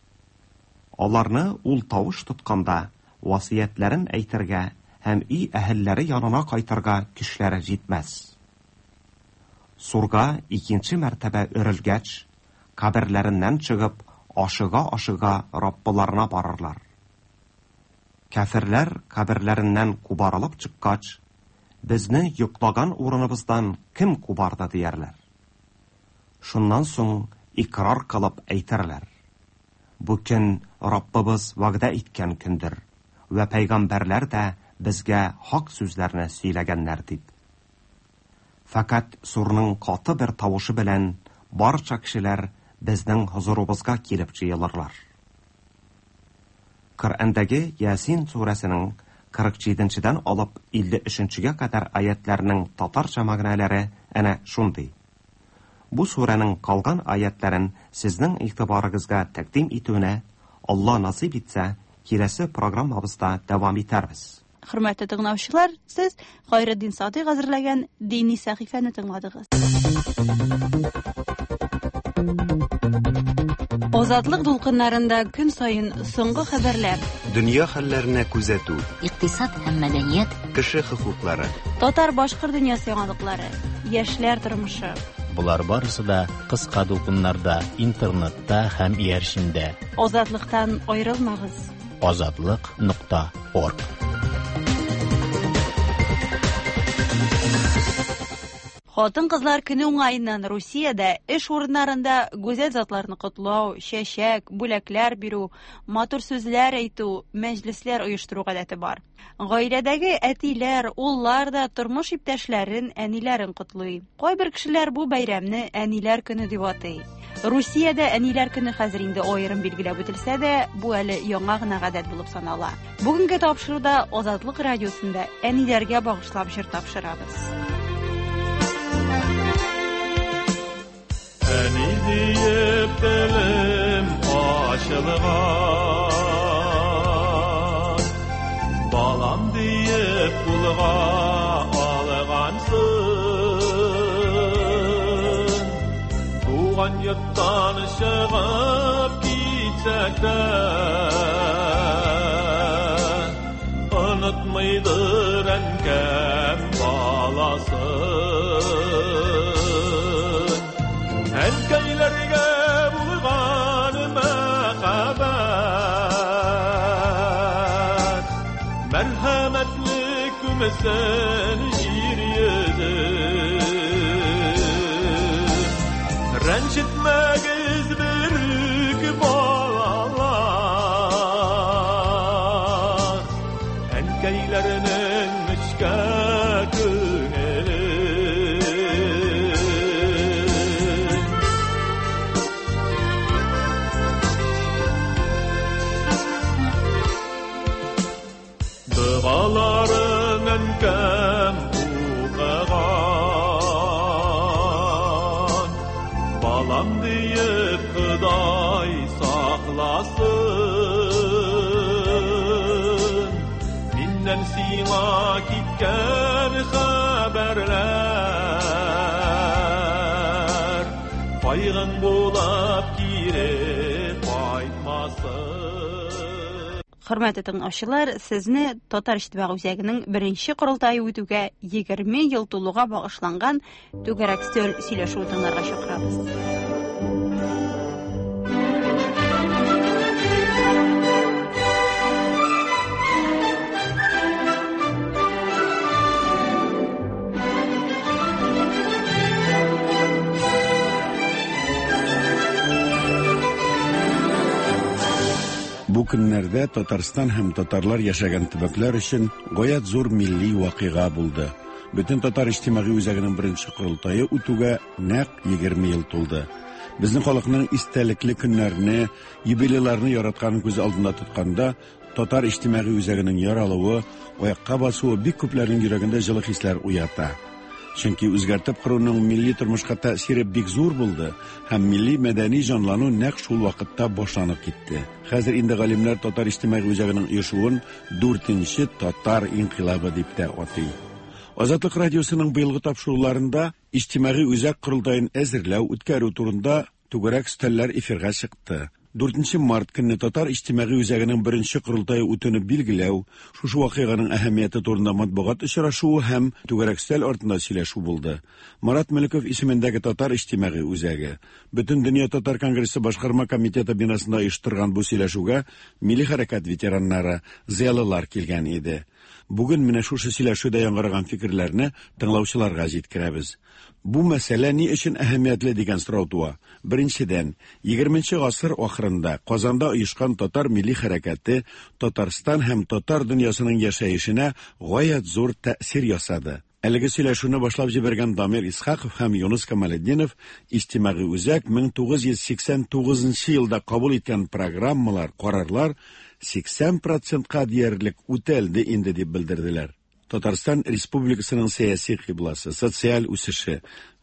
Ularni ul tovush tutqanda vasiyatlarini aytirga ham uy ahillari yonina qaytarga kuchlari yetmas. Surga ikkinchi martaba o'rilgach, qabrlaridan chiqib, oshiga-oshiga Robbilarına borarlar. Kafirlar qabrlaridan qubarilib chiqqach, bizni yo'qlagan o'rinimizdan kim qubardi deyarlar. Shundan so'ng iqror qilib aytarlar: Bu kun Robbimiz va'da etgan kundir va payg'ambarlar da bizga haq so'zlarni so'ylaganlar deb. Faqat surning qoti bir tovushi bilan barcha kishilar bizning huzurimizga kelib jiyilirlar. Qur'ondagi Yasin surasining qirq yedinchidan olib ellik uchinchiga qadar oyatlarining tatarcha ma'nolari ana shunday. Bu suraning qolgan oyatlarin sizning e'tiboringizga taqdim etuvni Alloh nasib etsa, kelasi programmamizda davom etamiz. Hurmatli tinglovchilar, siz G'ayriddin Sodiq hozirlagan diniy sahifani tingladingiz. Азатлык дулкыннарында көн сайын соңгы хәбәрләр. Дөнья хәлләренә күзәтү. Икътисад һәм мәдәният. Кеше хокуклары. Татар-башкорт дөньясы яңалыклары. Яшьләр тормышы. Булар барысы да кыска дулкыннарда, интернетта һәм иярчендә. Азатлыктан аерылмагыз. азатлык нокта орг. Хатын-кызлар көне уңаеннан Русиядә эш урыннарында гүзәл затларны котлау, чәчәк, бүләкләр бирү, матур сүзләр әйтү, мәҗлесләр оештыру гадәте бар. Гаиләдәге әтиләр, уллар да тормыш иптәшләрен, әниләрен котлый. Кайбер кешеләр бу бәйрәмне әниләр көне дип атый. Русиядә әниләр көне хәзер инде аерым билгеләп үтелсә дә, бу әле яңа гына гадәт булып санала. Бүгенге тапшыруда Азатлык радиосында әниләргә багышлап җыр тапшырабыз. Әни диеп телем ашылган, балам диеп кулга алгансың. Туган йорттан чыгып китсәк тә, онытмыйдыр әнкәм баласын. Әнкәйләргә булган мәхәббәт, мәрхәмәтле күмсен җир йөзе. Рәнҗетмәгез берүк балалар, әнкәйләрнең нечкә күңеле. Dağların ənkəm uğağan, balam deyib Xıday saxlasın. Mindən sima kitkən xəbərlər, payğın bulab kiri qaytmasın. Хөрмәтле тыңлаучылар, сезне Татар иҗтимагый үзәгенең беренче корылтайы үтүгә егерме ел тулуга багышланган түгәрәк стөл сөйләшү тыңларга чакырабыз. Бу көннәрдә Татарстан һәм татарлар яшәгән төбәкләр өчен гаять зур милли вакыйга булды. Бөтен Татар иҗтимагый үзәгенең беренче корылтайы үтүгә нәкъ егерме ел тулды. Безнең халыкның истәлекле көннәрне, юбилейларны яратканын күз алдында тотканда, Татар иҗтимагый үзәгенең яралуы, аякка басуы бик күпләрнең йөрәгендә җылы хисләр уята. Чөнки үзгәртеп кыруның милли тормышка тәэсире бик зур булды һәм милли мәдәни җанлану нәкъ шул вакытта башланып китте. Хәзер инде галимнәр Татар иҗтимагый үзәгенең оешуын дүртенче татар инкыйлабы дип тә атый. Азатлык радиосының быелгы тапшыруларында иҗтимагый үзәк корылтайын әзерләү, үткәрү турында түгәрәк стәлләр эфирга чыкты. дүртенче март көнне Татар иҗтимагый үзәгенең беренче корылтайы үтүне билгеләү, шушы вакыйганың әһәмияте турында матбугат очрашуы һәм түгәрәк стәл артында сөйләшү булды. Марат Мөлеков исемендәге Татар иҗтимагый үзәге, Бөтен дөнья татар конгрессы башкарма комитеты бинасында оештырган бу сөйләшүгә милли хәрәкәт ветераннары, зыялылар килгән иде. Бүген менә шушы сөйләшүдә яңгыраган фикерләрне тыңлаучыларга җиткерәбез. Бу мәсьәлә ни өчен әһәмиятле дигән сорау туа. Беренчедән, егерменче гасыр ахырында Казанда оешкан татар милли хәрәкәте Татарстан һәм татар дөньясының яшәешенә гаять зур тәэсир ясады. Әлеге сөйләшүне башлап җибәргән Дамир Исхаков һәм Юнус Камалетдинов иҗтимагый үзәк мең тугыз йөз сиксән тугызынчы елда кабул иткән программалар, карарлар сиксән процентка диярлек үтәлде инде дип белдерделәр. Татарстан Республикасының сәяси кыйбласы, социаль үсеше,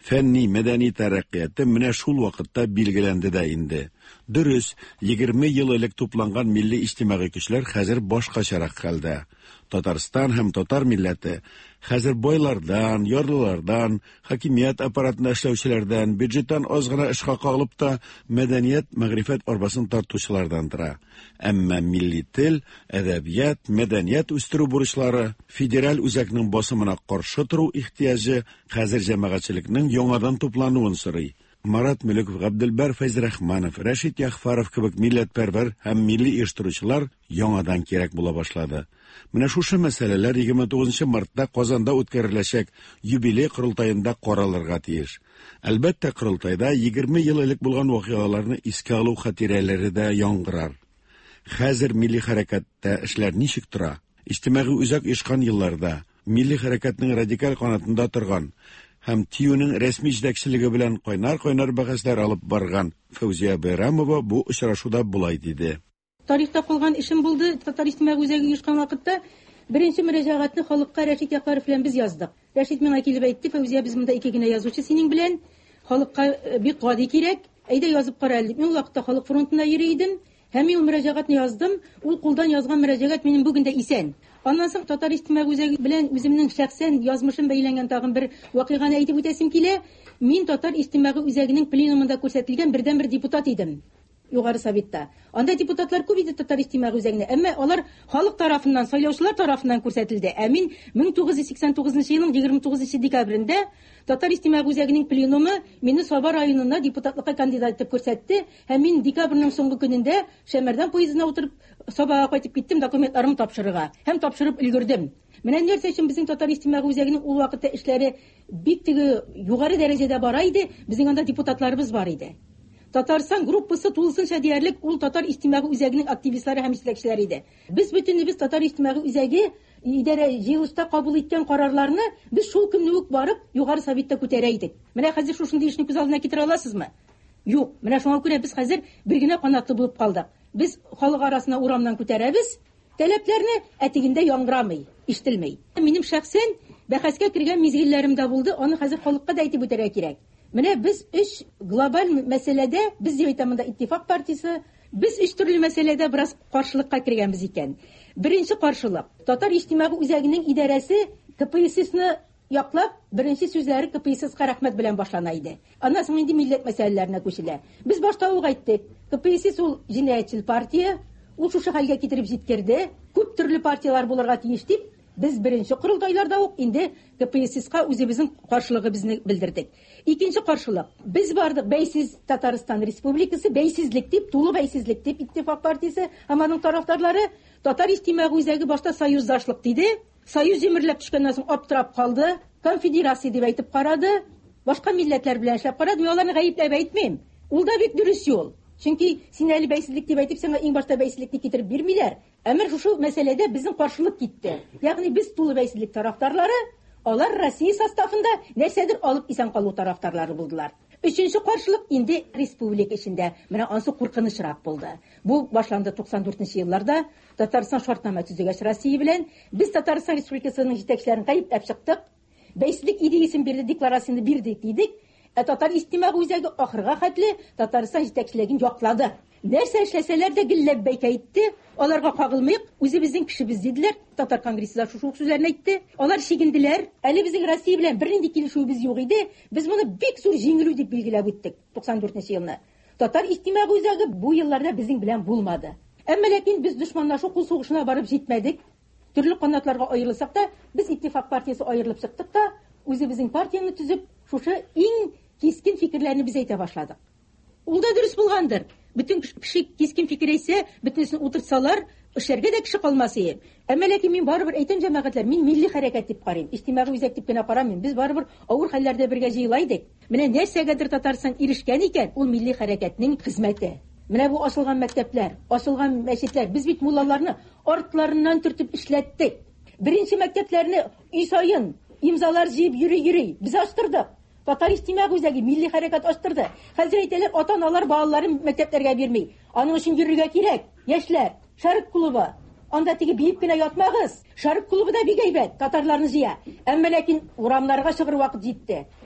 Фәнни мәдәни тәрәккыяты менә шул вакытта билгеләнде дә инде. Дөрес, егерме ел элек тупланган милли иҗтимагый көчләр хәзер башкачарак хәлдә. Татарстан һәм татар милләте хәзер байлардан, ярлылардан, хакимият аппаратында эшләүчеләрдән, бюджеттан аз гына эшкә кагылып та мәдәният, мәгърифәт арбасын тартучылардан тора. Әмма милли тел, әдәбият, мәдәният үстерү бурычлары, федераль үзәкнең басымына каршы тору ихтияҗы хәзер җәмәгатьчелекнең яңадан туплануын сорый. Марат Мөлеков, Габделбар Фәйзрахманов, Рәшит Яхфаров кебек милләтпәрвәр һәм милли оештыручылар яңадан кирәк була башлады. Менә шушы мәсьәләләр егерме тугызынчы мартта Казанда үткәреләчәк юбилей корылтаенда каралырга тиеш. Әлбәттә, корылтайда егерме ел элек булган вакыйгаларны искә алу хатирәләре дә яңгырар. Хәзер милли хәрәкәттә эшләр ничек тора? Иҗтимагый үзәк ишкан елларда милли хәрәкәтнең радикаль канатында торган һәм ТИҮнең рәсми җитәкчелеге белән кайнар-кайнар бәхәсләр алып барган Фәүзия Байрамова бу очрашуда булай диде. Тарихта калган эшем булды. Татар иҗтимагый үзәге ешкан вакытта беренче мөрәҗәгатьне халыкка Рәшит Яхфаров белән без яздык. Рәшит миңа килеп әйтте: "Фәүзия, без монда ике генә язучы синең белән, халыкка бик гади кирәк. Әйдә язып кара әле." Мин вакытта халык фронтында йөри идем. Һәм мин мөрәҗәгатьне яздым. Ул кулдан язган мөрәҗәгать минем бүген дә исән. Аннан соң татар иҗтимагый үзәге белән үземнең шәхсән язмышым бәйләнгән тагын бер вакыйганы әйтеп үтәсем килә. Мин татар иҗтимагый үзәгенең пленумында күрсәтелгән бердән-бер депутат идем. Югары Советта. Анда депутатлар күп иде татар иҗтимагый үзәгенә, әмма алар халык тарафыннан, сайлаучылар тарафыннан күрсәтелде. Ә мин мең тугыз йөз сиксән тугызынчы елның егерме тугызынчы декабрендә татар иҗтимагый үзәгенең пленумы мине Саба районына депутатлыкка кандидат итеп күрсәтте. Һәм мин декабрьнең соңгы көнендә Шәмәрдән поездына утырып Сабага кайтып киттем документларымны тапшырырга. Һәм тапшырып өлгердем. Менә нәрсә өчен безнең татар иҗтимагый үзәгенең ул вакытта эшләре бик теге югары дәрәҗәдә бара иде. Безнең анда депутатларыбыз бар иде. Татарстан группасы тулысынча диярлек ул татар иҗтимагый үзәгенең активистлары һәм җитәкчеләре иде. Без бөтенебез татар иҗтимагый үзәге идарә җыелышта кабул иткән карарларны без шул көнне үк барып югары Советта күтәрә идек. Менә хәзер шушындый эшне күз алдына китерә аласызмы? Юк. Менә шуңа күрә без хәзер бер генә канатлы булып калдык. Без халык арасына урамнан күтәрәбез, таләпләрне әтигендә яңгырамый, ишетелмәй. Минем шәхсән бәхәскә кергән мизгилләрем дә булды, аны хәзер халыкка да әйтеп үтәргә кирәк. Менә без өч глобаль мәсьәләдә, без дип әйтәм монда иттифак партиясе, без өч төрле мәсьәләдә бераз каршылыкка кергәнбез икән. Беренче каршылык. Татар иҗтимагый үзәгенең идарәсе КПССны яклап, беренче сүзләре КПССка рәхмәт белән башлана иде. Аннан соң инде милләт мәсьәләләренә күчелә. Без башта ук әйттек, КПСС ул җинаятьчел партия, ул шушы хәлгә китереп җиткерде, күп төрле партиялар булырга тиеш дип, без беренче корылтайларда ук инде КПССка үзебезнең каршылыгыбызны белдердек. Икенче каршылык. Без бардык бәйсез Татарстан Республикасы, бәйсезлек дип, тулы бәйсезлек дип иттифак партиясе һәм аның тарафдарлары татар иҗтимагый үзәге башта союздашлык диде. Союз җимерләп төшкәннән соң аптырап калды. Конфедерация дип әйтеп карады. Башка милләтләр белән эшләп карады. Мин аларны гаепләп әйтмим. Ул да бик дөрес юл. Чөнки син әле бәйсезлек дип әйтеп, сиңа иң башта бәйсезлекне китереп бирмиләр. Әмма шушы мәсьәләдә безнең каршылык китте. Ягъни без тулы бәйсезлек тарафдарлары, алар Россия составында нәрсәдер алып исән калу тарафдарлары булдылар. Өченче каршылык инде республика эчендә. Менә ансы куркынычрак булды. Бу башланды туксан дүртенче елларда Татарстан шартнама төзегәч Россия белән без Татарстан Республикасының җитәкчеләрен гаепләп чыктык. Бәйсезлек идеясын бирде, декларацияны бирдек дидек. Ә татар иҗтимагый үзәге ахырга хәтле Татарстан җитәкчелеген яклады. Нәрсә эшләсәләр дә гилләп бәйкә итте. Аларга кагылмыйк, үзебезнең кешебез диделәр. Татар конгрессында шушы сүзләрне әйтте. Алар чигенделәр. Әле безнең Россия белән бернинди килешүбез юк иде. Без моны бик зур җиңелү дип билгеләп үттек туксан дүртенче елны. Татар иҗтимагый үзәге бу елларда безнең белән булмады. Әмма ләкин без дошманлашу кул сугышына барып җитмәдек. Төрле канатларга аерылсак та, без иттифак партиясе аерылып чыктык та, үзебезнең партияны төзеп, шушы иң кискен фикерләрне без әйтә башладык. Ул да дөрес булгандыр. Бүтән кеше кискен фикер әйтсә, бөтенесен утыртсалар, эшләргә дә кеше калмас иде. Әмма ләкин мин барыбер әйтәм җәмәгатьләр, мин милли хәрәкәт дип карыйм. Иҗтимагый үзәк дип кенә карамыйм. Без барыбер авыр хәлләрдә бергә җыела идек. Менә нәрсәгәдер Татарстан ирешкән икән, ул милли хәрәкәтнең хезмәте. Менә бу ачылган мәктәпләр, ачылган мәчетләр, без бит муллаларны артларыннан төртеп эшләттек. Беренче мәктәпләрне үй сайын имзалар җыеп йөри-йөри, без ачтырдык. Татар иҗтимагый үзәге милли хәрәкәт ачтырды. Хәзер әйтәләр, ата-аналар балаларын мәктәпләргә бирми. Аның өчен йөрергә кирәк. Яшьләр, шәрык клубы. Анда теге биеп кенә ятмагыз. Шәрык клубы да бик әйбәт, татарларны җыя. Әмма ләкин урамнарга чыгыр вакыт җитте.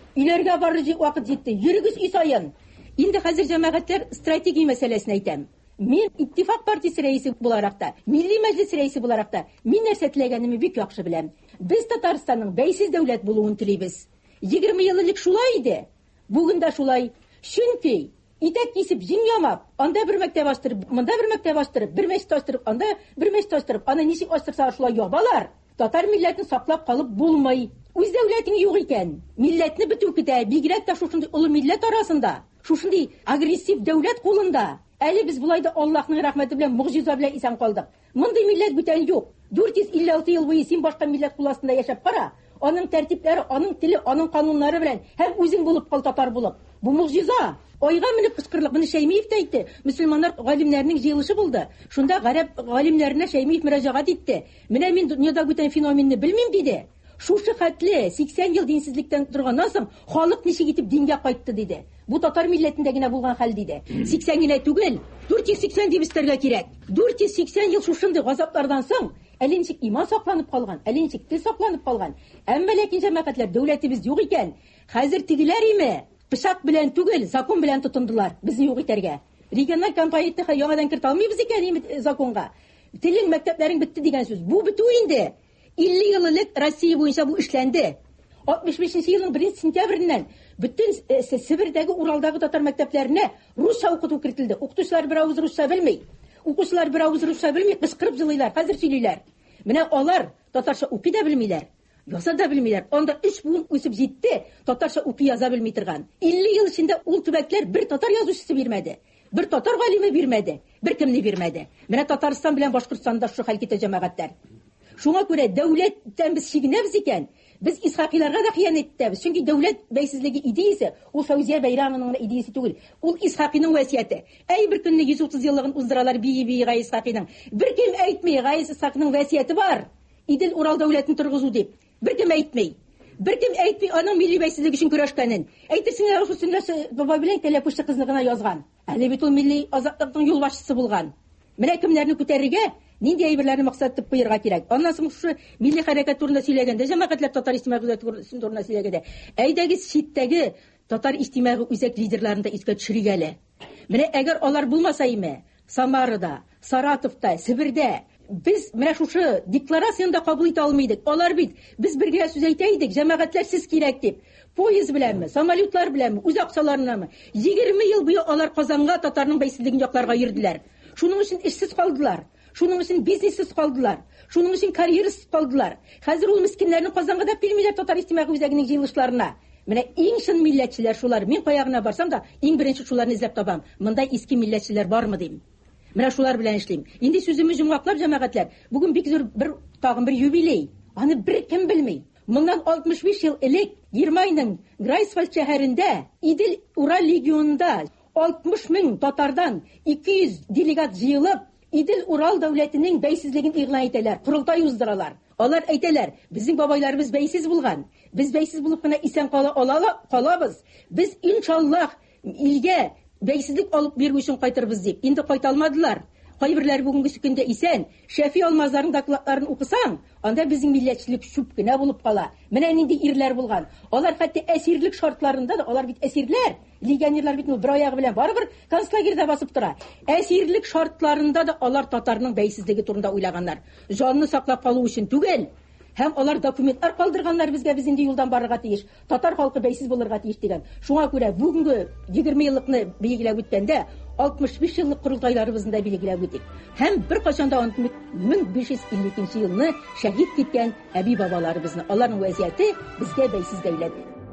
Үйләргә барыр вакыт җитте. Йөрегез үй сайын. Инде хәзер җәмәгатьләр стратегия мәсьәләсен әйтәм. Мин иттифак партиясе рәисе буларак та, Милли мәҗлес рәисе буларак та, мин нәрсә теләгәнемне бик яхшы беләм. Без Татарстанның бәйсез дәүләт булуын телибез. егерме ел элек шулай иде. Бүген дә шулай. Чөнки итәк кисеп, җиң ямап, анда бер мәктәп ачтырып, монда бер мәктәп ачтырып, бер мәчет ачтырып, анда бер мәчет ачтырып, аны ничек ачтырса шулай ябалар. Татар милләтен саклап калып булмый. Үз дәүләтең юк икән. Милләтне битү китә, бигрәк тә шушындый улы милләт арасында, шушындый агрессив дәүләт кулында. Әле без булай да Аллаһның рәхмәте белән мугҗиза белән исән калдык. Мондый милләт бүтән юк. дүрт йөз илле алты ел буе син башка милләт кул астында яшәп кара. Аның тәртипләре, аның теле, аның кануннары белән һәм үзең булып кал татар булып. Бу мугҗиза. Айга менеп кычкырлык. Моны Шәймиев тә әйтте. Мөселманнар галимнәрнең җыелышы булды. Шунда гарәп галимнәренә Шәймиев мөрәҗәгать итте. Менә мин дөньяда бүтән феноменны белмим диде. Шушы хәтле сиксән ел динсезлектән торганнан соң халык ничек итеп дингә кайтты диде. Бу татар милләтендә генә булган хәл диде. сиксән генә түгел, дүрт йөз сиксән дип истәргә кирәк. дүрт йөз сиксән ел шушындый газаплардан соң әле ничек иман сакланып калган, әле ничек тел сакланып калган. Әмма ләкин җәмәгатьләр дәүләтебез юк икән. Хәзер тигеләр име? Пычак белән түгел, закон белән тотындылар безне юк итәргә. Региональ компонентны яңадан кертә алмыйбыз икән име законга? Телең мәктәпләрең бетте дигән сүз. Бу битү инде. илле ел элек Россия буенча бу эшләнде. алтмыш бишенче елның беренче сентябреннән бөтен Сибирдәге, Уралдагы татар мәктәпләренә русча укыту кертелде. Укытучылар бер авыз русча белми. Укучылар бер авыз русча белми, кычкырып җылыйлар, хәзер сөйлиләр. Менә алар татарча укый да белмиләр, яза да белмиләр. Анда өч буын үсеп җитте, татарча укый яза белми торган. илле ел эчендә ул төбәкләр бер татар язучысы бирмәде. Бер татар галиме бирмәде, бер кемне бирмәде. Менә Татарстан белән Башкортстанда шу хәл китә җәмәгатьләр. Шуңа күрә дәүләттән без чигенәбез икән. Без Исхакиларга да хыянат итәбез. Чөнки дәүләт бәйсезлеге идеясе ул Фәүзия Бәйрәмованың идеясе түгел. Ул Исхакиның васыяте. Әй бер көнне йөз утыз еллыгын уздыралар бии-бии Гайс Исхакиның. Бер кем әйтмәй, Гайс Исхакиның васыяте бар. Идел Урал дәүләтен торгызу дип. Бер кем әйтмәй. Бер кем әйтмәй аның милли бәйсезлеге өчен көрәшкәнен. Әйтерсең, ул Сөннәс бабай белән тәләпүшче кызны гына язган. Әле бит ул милли азатлыкның юлбашчысы булган. Менә кемнәрне күтәрергә, нинди әйберләрне максат итеп куярга кирәк. Аннан соң шу милли хәрәкәт турында сөйләгәндә, җәмәгатьләр татар иҗтимагый турында сөйләгәндә, әйдәгез читтәге татар иҗтимагый үзәк лидерларын да искә төшерик әле. Менә әгәр алар булмаса име, Самарада, Саратовта, Сибирдә без менә шушы декларацияны кабул итә алмыйдык. Алар бит без бергә сүз әйтә идек, җәмәгатьләр сез кирәк дип. Поезд беләнме, самолетлар беләнме, үз акчаларыннамы? егерме ел буе алар Казанга татарның бәйсезлеген якларга йөрделәр. Шуның өчен эшсез калдылар. Шуның өчен бизнессыз калдылар. Шуның өчен карьерасыз калдылар. Хәзер ул мискиннәрне Казанга да килмиләр татар иҗтимагый үзәгенең җыелышларына. Менә иң шын милләтчеләр шулар. Мин каягына барсам да, иң беренче шуларны эзләп табам. Мондай иске милләтчеләр бармы дим. Менә шулар белән эшлим. Инде сүземне җомгаклап җәмәгатьләр. Бүген бик зур бер тагын бер юбилей. Аны бер кем белми. Моннан алтмыш биш ел элек Германияның Грайсвальд шәһәрендә, Идел Урал регионында алтмыш мең татардан ике йөз делегат җыелып, Идел Урал дәүләтенең бәйсезлеген игълан итәләр, курылтай уздыралар. Алар әйтәләр, безнең бабайларыбыз бәйсез булган. Без бәйсез булып кына исән кала алабыз. Без иншаллах илгә бәйсезлек алып бирү өчен кайтырбыз дип. Инде кайта алмадылар. Кайберләр бүгенге көндә исән, Шәфи Алмазларның докладларын укысаң, анда безнең милләтчелек шуп кына булып кала. Менә нинди ирләр булган. Алар хәтта әсирлек шартларында да, алар бит әсирләр, легионерлар бит бер аягы белән барыбер концлагерьдә басып тора. Әсирлек шартларында да алар татарның бәйсезлеге турында уйлаганнар. Җанны саклап калу өчен түгел. Һәм алар документлар калдырганнар безгә, без инде юлдан барырга тиеш. Татар халкы бәйсез булырга тиеш дигән. Шуңа күрә бүгенге егерме еллыкны билгеләп үткәндә алтмыш биш еллык курултайларыбызны да билгеләп үттек. Һәм бер качан да мең биш йөз илле икенче елны шәһид киткән әби бабаларыбызны, аларның вазiyәте безгә бәйсез дәүләт.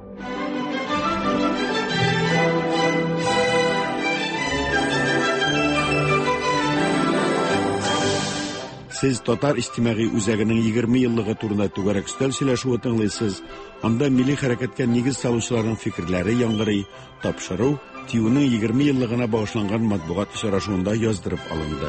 Сез татар иҗтимагый үзәгенең егерме еллыгы турында түгәрәк өстәл сөйләшүе тыңлыйсыз. Анда милли хәрәкәткә нигез салучыларның фикерләре яңгырый, тапшыру ТИҮнең егерме еллыгына багышланган матбугат очрашуында яздырып алынды.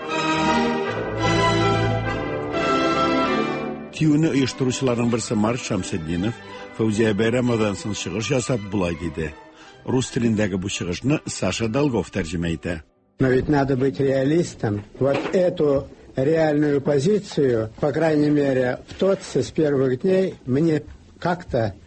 ТИҮне оештыручыларның берсе Март Шамсетдинов Фәүзия Бәйрәмовандан соң чыгыш ясап булай диде. Рус телендәге бу чыгышны Саша Долгов тәрҗемә итә. Но ведь надо быть реалистом. Вот эту реальную позицию, по крайней мере, в тот с первых дней мне как-то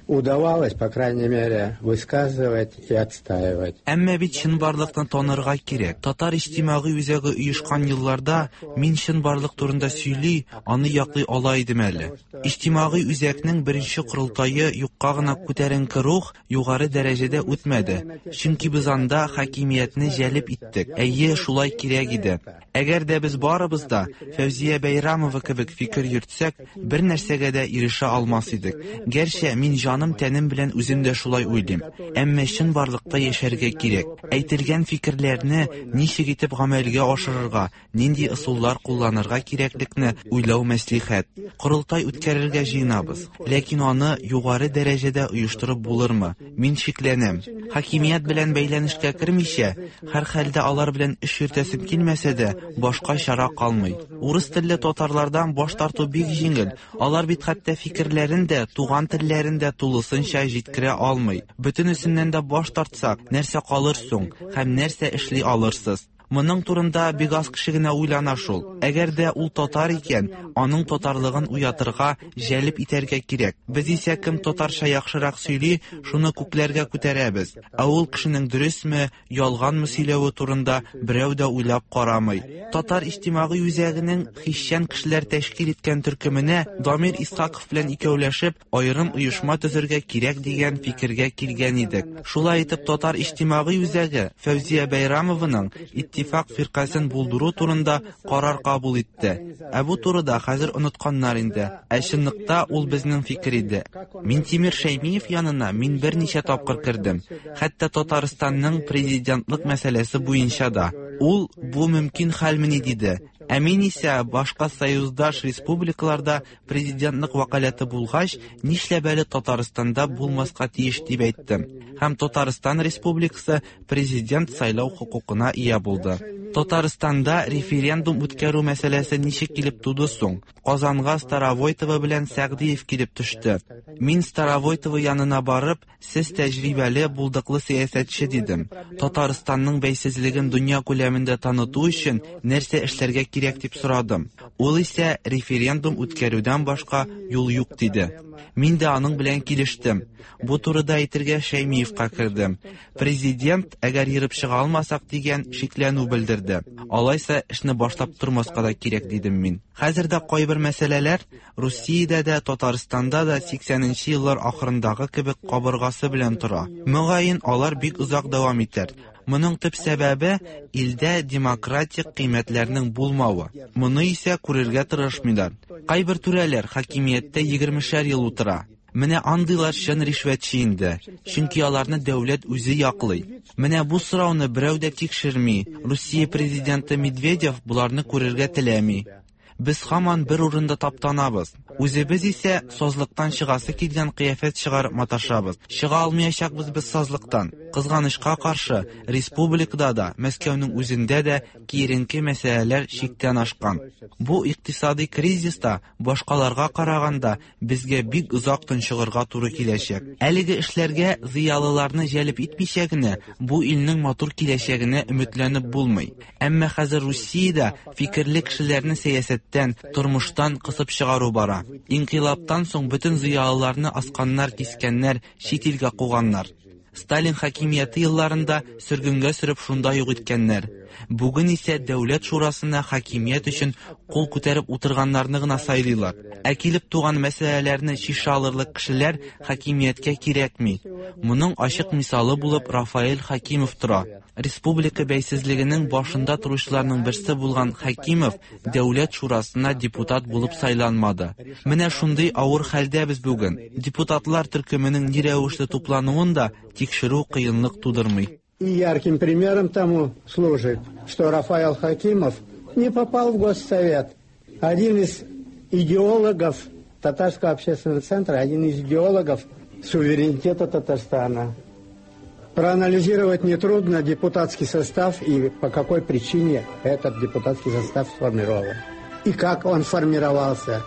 удавалось, по крайней мере, высказывать и отстаивать. Әмма бит чынбарлыкны танырга кирәк. Татар иҗтимагый үзәге оешкан елларда мин чынбарлык турында сөйли, аны яклый ала идем әле. Иҗтимагый үзәкнең беренче курылтайы юкка гына күтәренке рух югары дәрәҗәдә үтмәде. Чөнки без анда хакимиятне җәлеп иттек. Әйе, шулай кирәк иде. Әгәр дә без барыбыз да Фәүзия Бәйрәмова кебек фикер йөртсәк, бер нәрсәгә дә ирешә алмас идек. Гәрчә мин җаным тәнем белән үзем дә шулай уйлыйм. Әмма чынбарлыкта яшәргә кирәк. Әйтелгән фикерләрне ничек итеп гамәлгә ашырырга, нинди ысуллар кулланырга кирәклекне уйлау мәслихәт. Курылтай үткәрергә җыенабыз. Ләкин аны югары дәрәҗәдә оештырып булырмы? Мин шикләнәм. Хакимият белән бәйләнешкә кермичә, һәр хәлдә алар белән эш йөртәсем килмәсә дә, башка чара калмый. Урыс телле татарлардан баш тарту бик җиңел. Алар бит хәтта фикерләрен дә, туган телләрен дә тулысынча җиткерә алмый. Бөтенесеннән дә баш тартсак, нәрсә калыр соң, һәм нәрсә эшли алырсыз? Моның турында бик аз кеше генә уйлана шул. Әгәр дә ул татар икән, аның татарлыгын уятырга, җәлеп итәргә кирәк. Без исә кем татарча яхшырак сөйли, шуны күкләргә күтәрәбез. Ә ул кешенең дөресме, ялганмы сөйләве турында берәү дә уйлап карамый. Татар иҗтимагый үзәгенең хисчән кешеләр тәшкил иткән төркеменә Дамир Исхаков белән икәүләшеп, аерым оешма төзергә кирәк дигән фикергә килгән идек. Шулай итеп, татар иҗтимагый үзәге Фәүзия Бәйрәмованың Иттифак фиркасын булдыру турында карар кабул итте. Ә бу турыда хәзер онытканнар инде. Ә чынлыкта ул безнең фикер иде. Мин Тимир Шәймиев янына мин берничә тапкыр кирдем. Хәтта Татарстанның президентлык мәсьәләсе буенча да. Ул бу мөмкин хәлмени диде. Ә мин исә башка союздаш республикаларда президентлык вакалаты булгач, нишләп әле Татарстанда булмаска тиеш дип әйттем. Һәм Татарстан Республикасы президент сайлау хукукына ия булды. Татарстанда референдум үткәрү мәсьәләсе ничек килеп туды соң? Казанга Старовойтова белән Сәгъдиев килеп төште. Мин Старовойтова янына барып, сез тәҗрибәле, булдыклы сәясәтче дидем. Татарстанның бәйсезлеген дөнья күләмендә таныту өчен нәрсә эшләргә кирәк дип сорадым. Ул исә референдум үткәрүдән башка юл юк диде. Мин дә аның белән килештем. Бу турыда әйтергә Шәймиевка кердем. Президент, әгәр йөреп чыга алмасак дигән шикләнү белдерде. Алайса эшне башлап тормаска да кирәк дидем мин. Хәзердә кайбер мәсьәләләр Русиядә дә, Татарстанда да сиксәненче еллар ахырындагы кебек кабыргасы белән тора. Мөгаен алар бик озак дәвам итәр. Моның төп сәбәбе илдә демократик кыйммәтләрнең булмавы. Моны исә күрергә тырышмыйлар. Кайбер түрәләр хакимияттә егермешәр ел утыра. Менә андыйлар чын ришвәтче инде, чөнки аларны дәүләт үзе яклый. Менә бу сорауны берәү дә тикшерми. Русия президенты Медведев буларны күрергә теләми. Без һаман бер урында таптанабыз. Үзебез исә сазлыктан чыгасы килгән кыяфәт чыгарып маташабыз. Чыга алмаячакбыз без сазлыктан. Кызганычка каршы, республикада да, Мәскәүнең үзендә дә киеренке мәсьәләләр чиктән ашкан. Бу икътисади кризиста башкаларга караганда безгә бик озак тынчыгырга туры киләчәк. Әлеге эшләргә зыялыларны җәлеп итмичә генә бу илнең матур киләчәгенә өметләнеп булмый. Әмма хәзер Русиядә фикерле кешеләрне сәясәттән, тормыштан кысып чыгару бара. Инкыйлабтан соң бөтен зыялыларны асканнар, кискәннәр, чит илгә куганнар. Сталин хакимияты елларында сөргөнгә сөреп шунда юк иткәннәр. Бүген исә дәүләт шурасына хакимият өчен кул күтәреп утырганнарны гына сайлыйлар. Ә килеп туган мәсьәләләрне чишә алырлык кешеләр хакимияткә кирәкми. Моның ачык мисалы булып Рафаэль Хакимов тора. Республика бәйсезлегенең башында торучыларның берсе булган Хакимов дәүләт шурасына депутат булып сайланмады. Менә шундый авыр хәлдә без бүген. Депутатлар төркеменең ни рәвешле туплануын да тикшерү кыенлык тудырмый. И ярким примером тому служит, что Рафаэль Хакимов не попал в Госсовет. Один из идеологов Татарского общественного центра, один из идеологов суверенитета Татарстана. Проанализировать нетрудно депутатский состав и по какой причине этот депутатский состав сформирован. И как он формировался.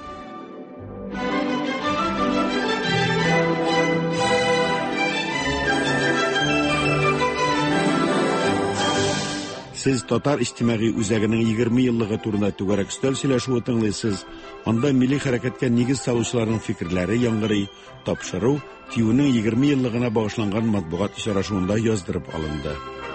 Сез татар иҗтимагый үзәгенең егерме еллыгы турында түгәрәк өстәл сөйләшүе тыңлыйсыз. Анда милли хәрәкәткә нигез салучыларның фикерләре яңгырый, тапшыру ТИҮнең егерме еллыгына багышланган матбугат очрашуында яздырып алынды.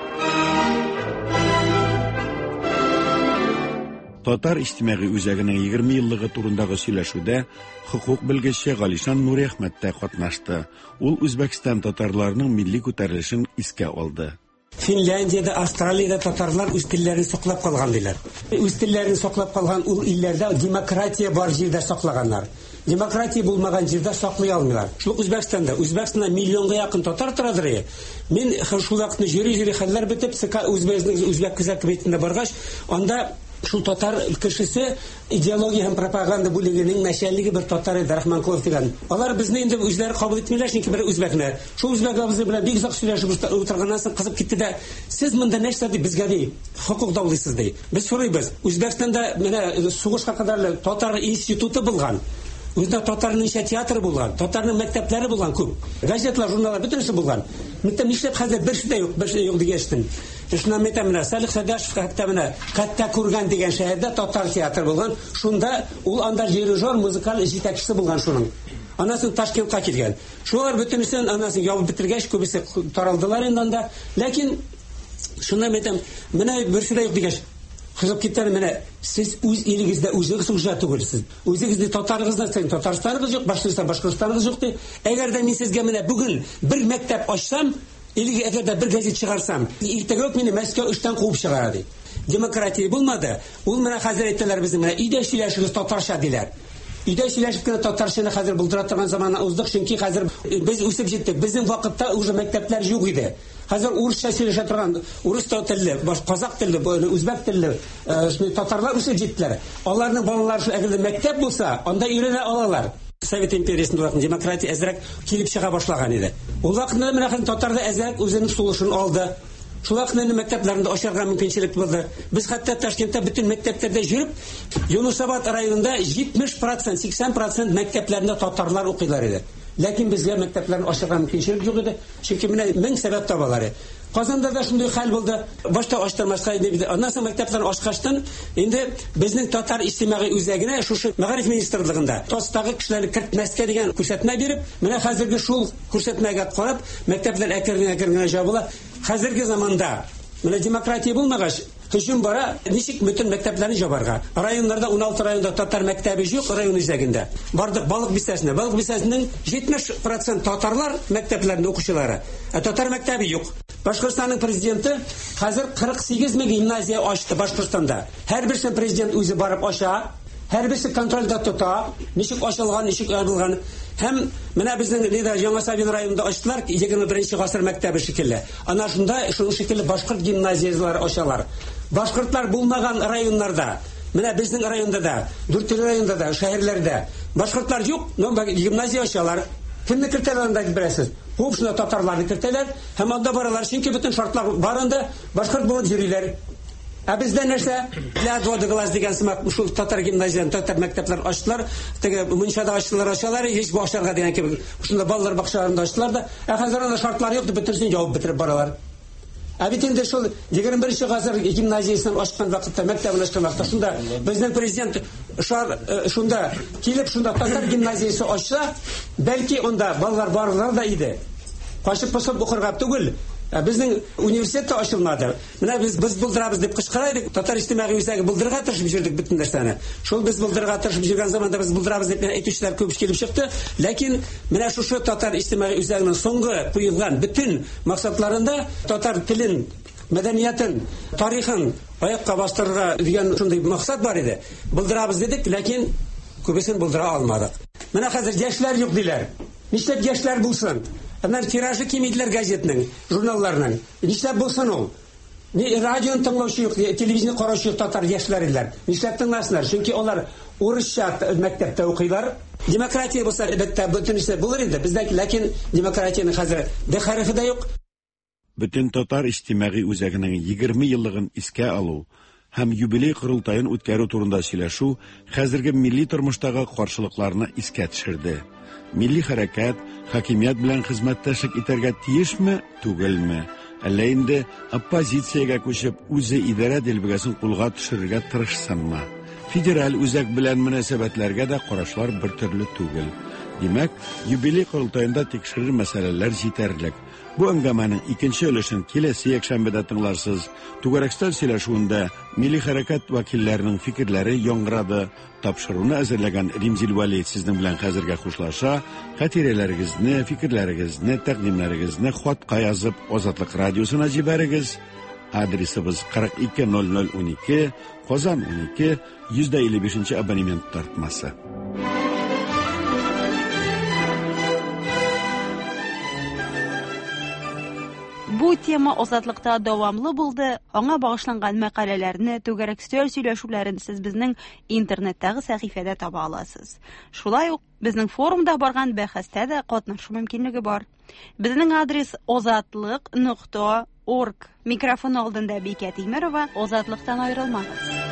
Татар иҗтимагый үзәгенең егерме еллыгы турындагы сөйләшүдә хукук белгече Галишан Нуриәхмәт тә катнашты. Ул Үзбәкстан татарларының милли күтәрелешен искә алды. Финляндияда, Австралиядә татарлар үз телләрен саклап калган диләр. Үз телләрен саклап калган ул илләрдә демократия бар җирдә саклаганнар. Демократия булмаган җирдә саклый алмыйлар. Шул Үзбәкстанда, Үзбәкстанда миллионга якын татар торадыр. Мин шул вакытны җире-җире хәлләр бетеп, үзбәкнең үзбәк күзәк битендә баргач, анда шул татар кешесе идеология һәм пропаганда бүлегенең мәшәллеге бер татар иде, Рахманкулов дигән. Алар безне инде үзләре кабул итмиләр, чөнки бер үзбәкне. Шул үзбәк абзый белән бик озак сөйләшеп утырганнан соң кызып китте дә, сез монда нәрсә ди безгә ди, хукук даулыйсыз ди. Без сорыйбыз. Үзбәкстанда менә сугышка кадәрле татар институты булган. Үздә татарның театры булган, татарның мәктәпләре булган күп. Газетлар, журналлар бөтенесе булган. Мектеп нишләп хәзер бер шудай юк, бер юк дигәнчтен. Шуңа мәктәбенә Салих Садашев мәктәбенә Катта Курган дигән шәһәрдә татар театры булган. Шунда ул анда дирижер, музыкаль җитәкчесе булган шуның. Анасын Ташкентка килгән. Шулар бөтенесен анасын ябып бетергәч күбесе таралдылар инде анда. Ләкин шуңа мәктәп менә бер шудай юк дигәч кызып киттәр, менә сез үз илегездә үзегез уҗа түгелсез. Үзегездә татарыгыздан сен Татарстаныгыз юк, Башкортстан Башкортстаныгыз юк ди. Әгәр дә мин сезгә менә бүген бер мәктәп ачсам, илегә әгәр дә бер газет чыгарсам, иртәгә үк мине Мәскәү эштән куып чыгара ди. Демократия булмады. Ул менә хәзер әйтәләр безнең менә өйдә сөйләшегез татарча диләр. Өйдә сөйләшеп кенә татарчаны хәзер булдыра торган заманны уздык, чөнки хәзер без үсеп җиттек. Безнең вакытта уже мәктәпләр юк иде. Хәзер урысча сөйләшә торган, урыс телле, казак телле, үзбәк телле татарлар үсеп җиттеләр. Аларның балалары шул әгәр мәктәп булса, анда өйрәнә алалар. Совет империясында вакыт демократия әзрәк килеп чыга башлаган иде. Ул вакытта менә хәзер татарлар әзрәк үзенең сулышын алды. Шул вакытта мәктәпләрендә ачарга мөмкинчелек булды. Без хәтта Ташкентта бөтен мәктәпләрдә җөреп, Юнусабад районында җитмеш процент, сиксән процент мәктәпләрендә татарлар укыйлар иде. Ләкин безгә мәктәпләрне ачарга мөмкинчелек юк иде. Чөнки менә мең сәбәп табалар. Казанда да шундый хәл булды. Башта ачтырмаска иде. Аннан соң мәктәпләрне ачкачтан инде безнең татар иҗтимагый үзәгенә шушы мәгариф министрлыгында тастагы кешеләрне кертмәскә дигән күрсәтмә биреп, менә хәзерге шул күрсәтмәгә карап мәктәпләр әкрен-әкрен жабыла. Хәзерге заманда менә демократия булмагач, һөҗүм бара, ничек бөтен мәктәпләрне жабарга? Районнарда он алты районда татар мәктәбе юк, район үзәгендә. Бардык Балык бистәсенә. Балык бистәсенең җитмеш процент татарлар мәктәпләрендә укучылары. Ә татар мәктәбе юк. Башкортстанның президенты хәзер кырык сигез мең гимназия ачты Башкортстанда. Һәр берсе президент үзе барып ача, һәр берсе контрольдә тота, ничек ачылган, ничек ябылган. Һәм менә безнең Лида Яңа Савин районында ачтылар егерме беренче гасыр мәктәбе шикелле. Ана шунда шул шикелле башкорт гимназиялары ачалар. Башкортлар булмаган районнарда, менә безнең районда да, дүрт районда да, шәһәрләрдә башкортлар юк, но гимназия ачалар. Кемне кертәләр анда дибрәсез? Күп шуны татарларны кертәләр, һәм анда баралар, чөнки бөтен шартлар барында башкорт булып йөриләр. Ә бездә нәрсә? Для дводы глаз дигән сымак шул татар гимназиян, татар мәктәпләр ачтылар, теге мунчада ачтылар, ачалар, һич башарга дигән кебек. Шунда балалар бакчаларында ачтылар да, ә хәзер анда шартлар юк, бөтенсен җавап бетереп баралар. Ә бит инде шул егерме беренче гасыр гимназиясын ачкан вакытта, мәктәбен ачкан вакытта, шунда безнең президент шар шунда килеп шунда татар гимназиясы ачса, бәлки анда балалар барлар да иде. Кашып посып укырга түгел. Безнең университет ачылмады. Менә без без булдырабыз дип кычкырайдык. Татар иҗтимагый үзәге булдырырга тырышып җирдек бөтен нәрсәне. Шул без булдырырга тырышып җиргән заманда без булдырабыз дип әйтүчеләр күп килеп чыкты. Ләкин менә шушы татар иҗтимагый үзәгенең соңгы куелган бөтен максатларында татар телен, мәдәниятен, тарихын аякка бастырырга дигән шундый максат бар иде. Булдырабыз дидек, ләкин күбесен булдыра алмадык. Менә хәзер яшьләр юк диләр. Нишләп яшьләр булсын? Аннан тиражы кимидләр газетның, журналларның. Нишләп булсын ул? Ни радионы тыңлаучы юк, телевизионны караучы юк татар яшьләрләр. Нишләп тыңласыннар? Чөнки алар урысча мәктәптә укыйлар. Демократия булса, әлбәттә, бөтенесе булыр инде. Бездә, ләкин демократияның хәзер бәхәрәфе дә юк. Бөтен татар иҗтимагый үзәгенең егерме еллыгын искә алу һәм юбилей корылтаен үткәрү турында сөйләшү хәзерге милли тормыштагы каршылыкларны искә төшерде. Милли хәрәкәт хакимият белән хезмәттәшлек итәргә тиешме, түгелме? Әллә инде оппозициягә күчеп, үзе идарә делбегәсен кулга төшерергә тырышсынмы? Федераль үзәк белән мөнәсәбәтләргә дә карашлар бер төрле түгел. Димәк, юбилей курултаенда тикшерер мәсьәләләр җитәрлек. Бу әңгәмәнең икенче өлешен киләсе якшәмбедә тыңларсыз. Түгәрәкстән сөйләшүендә милли хәрәкәт вәкилләренең фикерләре яңгырады. Тапшыруны әзерләгән Римзил Вәли сезнең белән хәзергә хушлаша. Хатирәләрегезне, фикерләрегезне, тәкъдимнәрегезне хатка язып Азатлык радиосына җибәрегез. Адресыбыз кырык ике ноль ноль унике, Казан унике, йөз илле бишенче абонемент тартмасы. Бу тема Азатлыкта дәвамлы булды. Аңа багышланган мәкаләләрне, түгәрәк стөл сөйләшүләрен сез безнең интернеттагы сәхифәдә таба аласыз. Шулай ук безнең форумда барган бәхәстә дә катнашу мөмкинлеге бар. Безнең адрес азатлык нокта орг. Микрофон алдында Бикә Тимерова. Азатлыктан аерылмагыз.